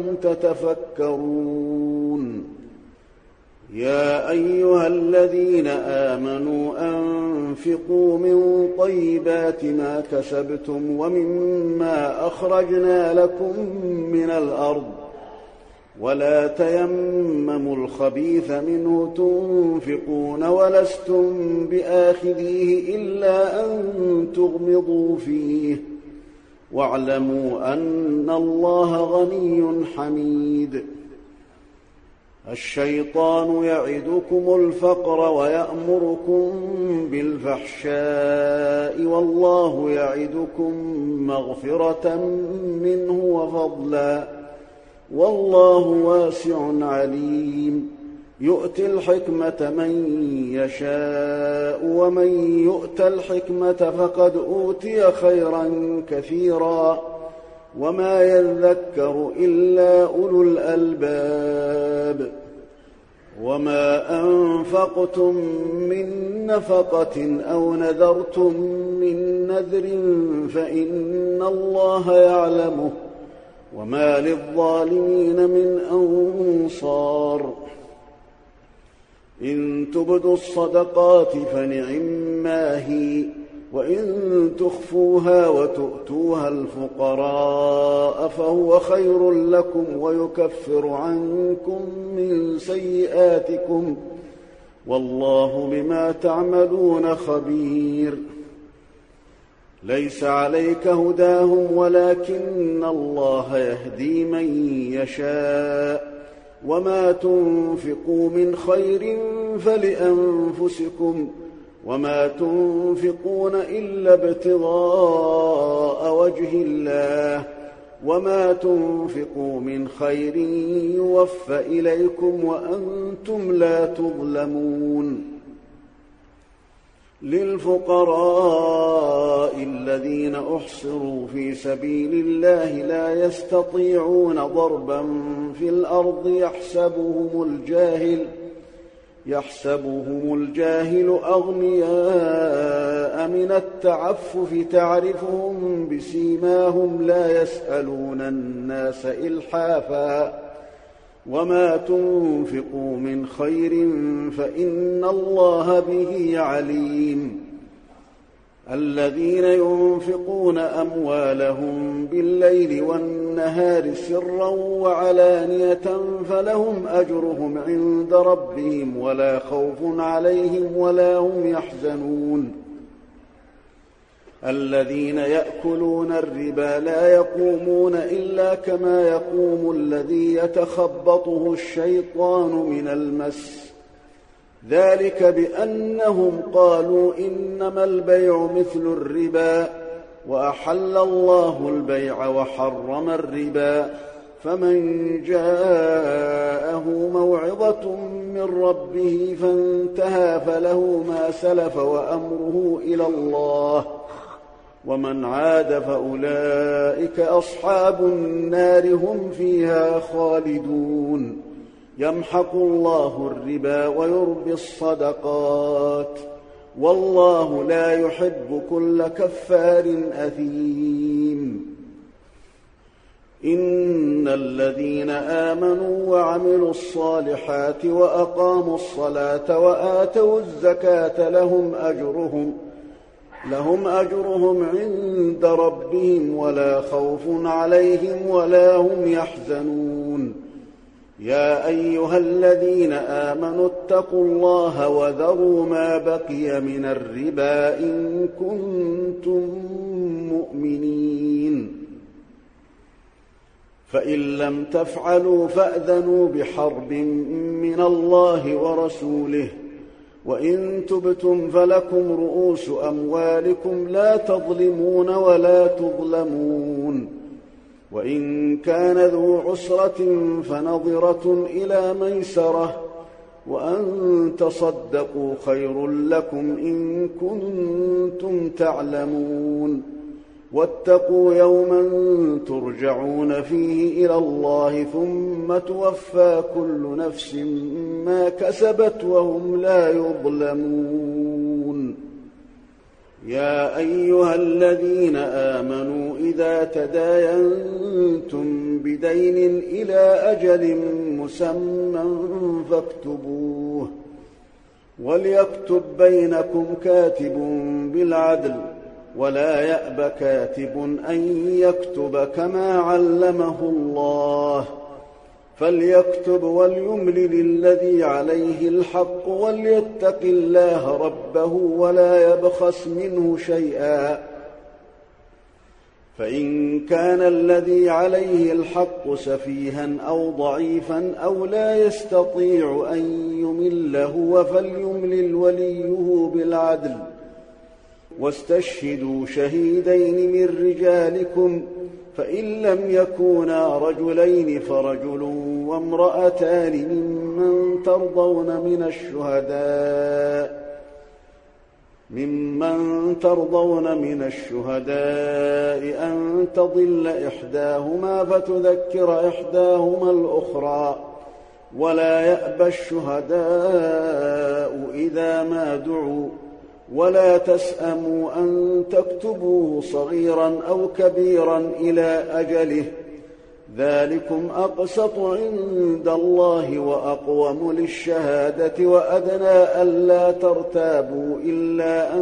تتفكرون. يا أيها الذين آمنوا أنفقوا من طيبات ما كسبتم ومما أخرجنا لكم من الأرض ولا تيمموا الخبيث منه تنفقون ولستم بآخذيه إلا أن تغمضوا فيه واعلموا أن الله غني حميد. الشيطان يعدكم الفقر ويأمركم بالفحشاء والله يعدكم مغفرة منه وفضلا والله واسع عليم. يؤتي الحكمة من يشاء ومن يؤت الحكمة فقد أوتي خيرا كثيرا وما يذكر إلا أولو الألباب. وما أنفقتم من نفقة أو نذرتم من عذر فإن الله يعلمه وما للظالمين من أنصار إن تبدوا الصدقات فنعما هي وإن تخفوها وتؤتوها الفقراء فهو خير لكم ويكفر عنكم من سيئاتكم والله بما تعملون خبير ليس عليك هداهم ولكن الله يهدي من يشاء وما تنفقوا من خير فلأنفسكم وما تنفقون إلا ابتغاء وجه الله وما تنفقوا من خير يوفى إليكم وأنتم لا تظلمون للفقراء الذين أحصروا في سبيل الله لا يستطيعون ضربا في الأرض يحسبهم الجاهل أغنياء من التعفف تعرفهم بسيماهم لا يسألون الناس إلحافا وما تنفقوا من خير فإن الله به عليم الذين ينفقون أموالهم بالليل والنهار سرا وعلانية فلهم أجرهم عند ربهم ولا خوف عليهم ولا هم يحزنون الذين يأكلون الربا لا يقومون إلا كما يقوم الذي يتخبطه الشيطان من المس ذلك بأنهم قالوا إنما البيع مثل الربا وأحل الله البيع وحرم الربا فمن جاءه موعظة من ربه فانتهى فله ما سلف وأمره إلى الله ومن عاد فأولئك أصحاب النار هم فيها خالدون يمحق الله الربا ويربي الصدقات والله لا يحب كل كفار أثيم إن الذين آمنوا وعملوا الصالحات وأقاموا الصلاة وآتوا الزكاة لهم أجرهم عند ربهم ولا خوف عليهم ولا هم يحزنون يا أيها الذين آمنوا اتقوا الله وذروا ما بقي من الربا إن كنتم مؤمنين فإن لم تفعلوا فأذنوا بحرب من الله ورسوله وإن تبتم فلكم رؤوس أموالكم لا تظلمون ولا تظلمون وإن كان ذو عسرة فنظرة إلى ميسرة وأن تصدقوا خير لكم إن كنتم تعلمون واتقوا يوما ترجعون فيه إلى الله ثم توفى كل نفس ما كسبت وهم لا يظلمون يا أيها الذين آمنوا إذا تداينتم بدين إلى أجل مسمى فاكتبوه وليكتب بينكم كاتب بالعدل ولا يأب كاتب أن يكتب كما علمه الله فليكتب وليملل الذي عليه الحق وليتق الله ربه ولا يبخس منه شيئا فإن كان الذي عليه الحق سفيها أو ضعيفا أو لا يستطيع أن يمل هو فليملل وليه بالعدل واستشهدوا شهيدين من رجالكم فإن لم يكونا رجلين فرجل وامرأتان ممن ترضون من الشهداء أن تضل إحداهما فتذكر إحداهما الأخرى ولا يأبى الشهداء إذا ما دعوا ولا تسأموا أن تكتبوه صغيرا أو كبيرا إلى أجله، ذلكم أقسط عند الله وأقوم للشهادة وأدنى ألا ترتابوا إلا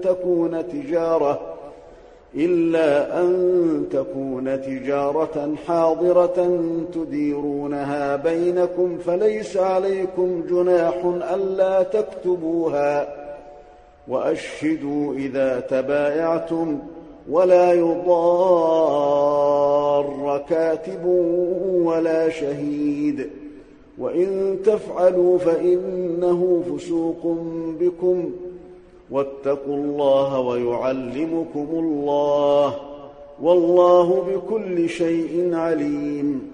أن تكون تجارة حاضرة تديرونها بينكم، فليس عليكم جناح ألا تكتبوها، وأشهدوا إذا تبايعتم، ولا يضار كاتب ولا شهيد، وإن تفعلوا فإنه فسوق بكم، واتقوا الله ويعلمكم الله، والله بكل شيء عليم.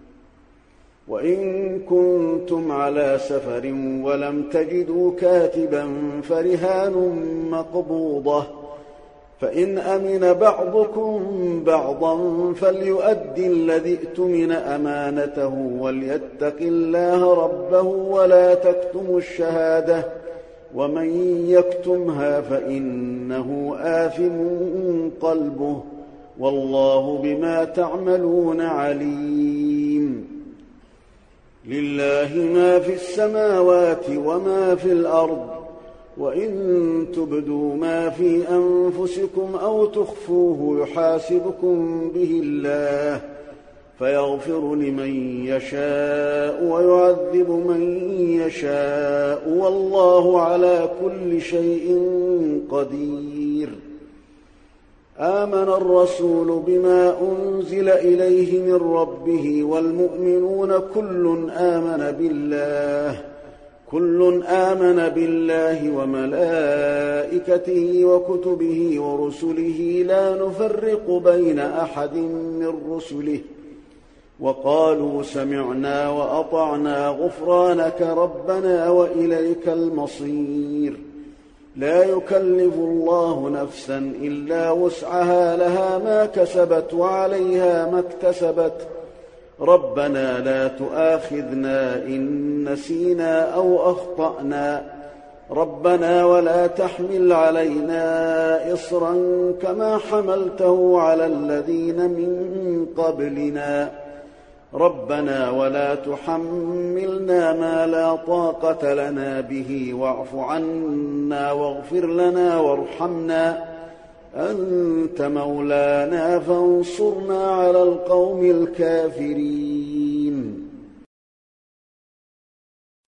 وإن كنتم على سفر ولم تجدوا كاتبا فرهان مقبوضة، فإن أمن بعضكم بعضا فليؤدي الذي ائتمن أمانته وليتق الله ربه ولا تكتموا الشهادة، ومن يكتمها فإنه آثم قلبه، والله بما تعملون عليم. لله ما في السماوات وما في الأرض، وإن تبدوا ما في أنفسكم أو تخفوه يحاسبكم به الله، فيغفر لمن يشاء ويعذب من يشاء، والله على كل شيء قدير. آمن الرسول بما أنزل إليه من ربه والمؤمنون كل آمن بالله وملائكته وكتبه ورسله لا نفرق بين أحد من رسله، وقالوا سمعنا وأطعنا غفرانك ربنا وإليك المصير. لا يكلف الله نفسا إلا وسعها، لها ما كسبت وعليها ما اكتسبت، ربنا لا تؤاخذنا إن نسينا أو أخطأنا، ربنا ولا تحمل علينا إصرا كما حملته على الذين من قبلنا، ربنا ولا تحملنا ما لا طاقة لنا به، واعف عنا واغفر لنا وارحمنا، أنت مولانا فانصرنا على القوم الكافرين.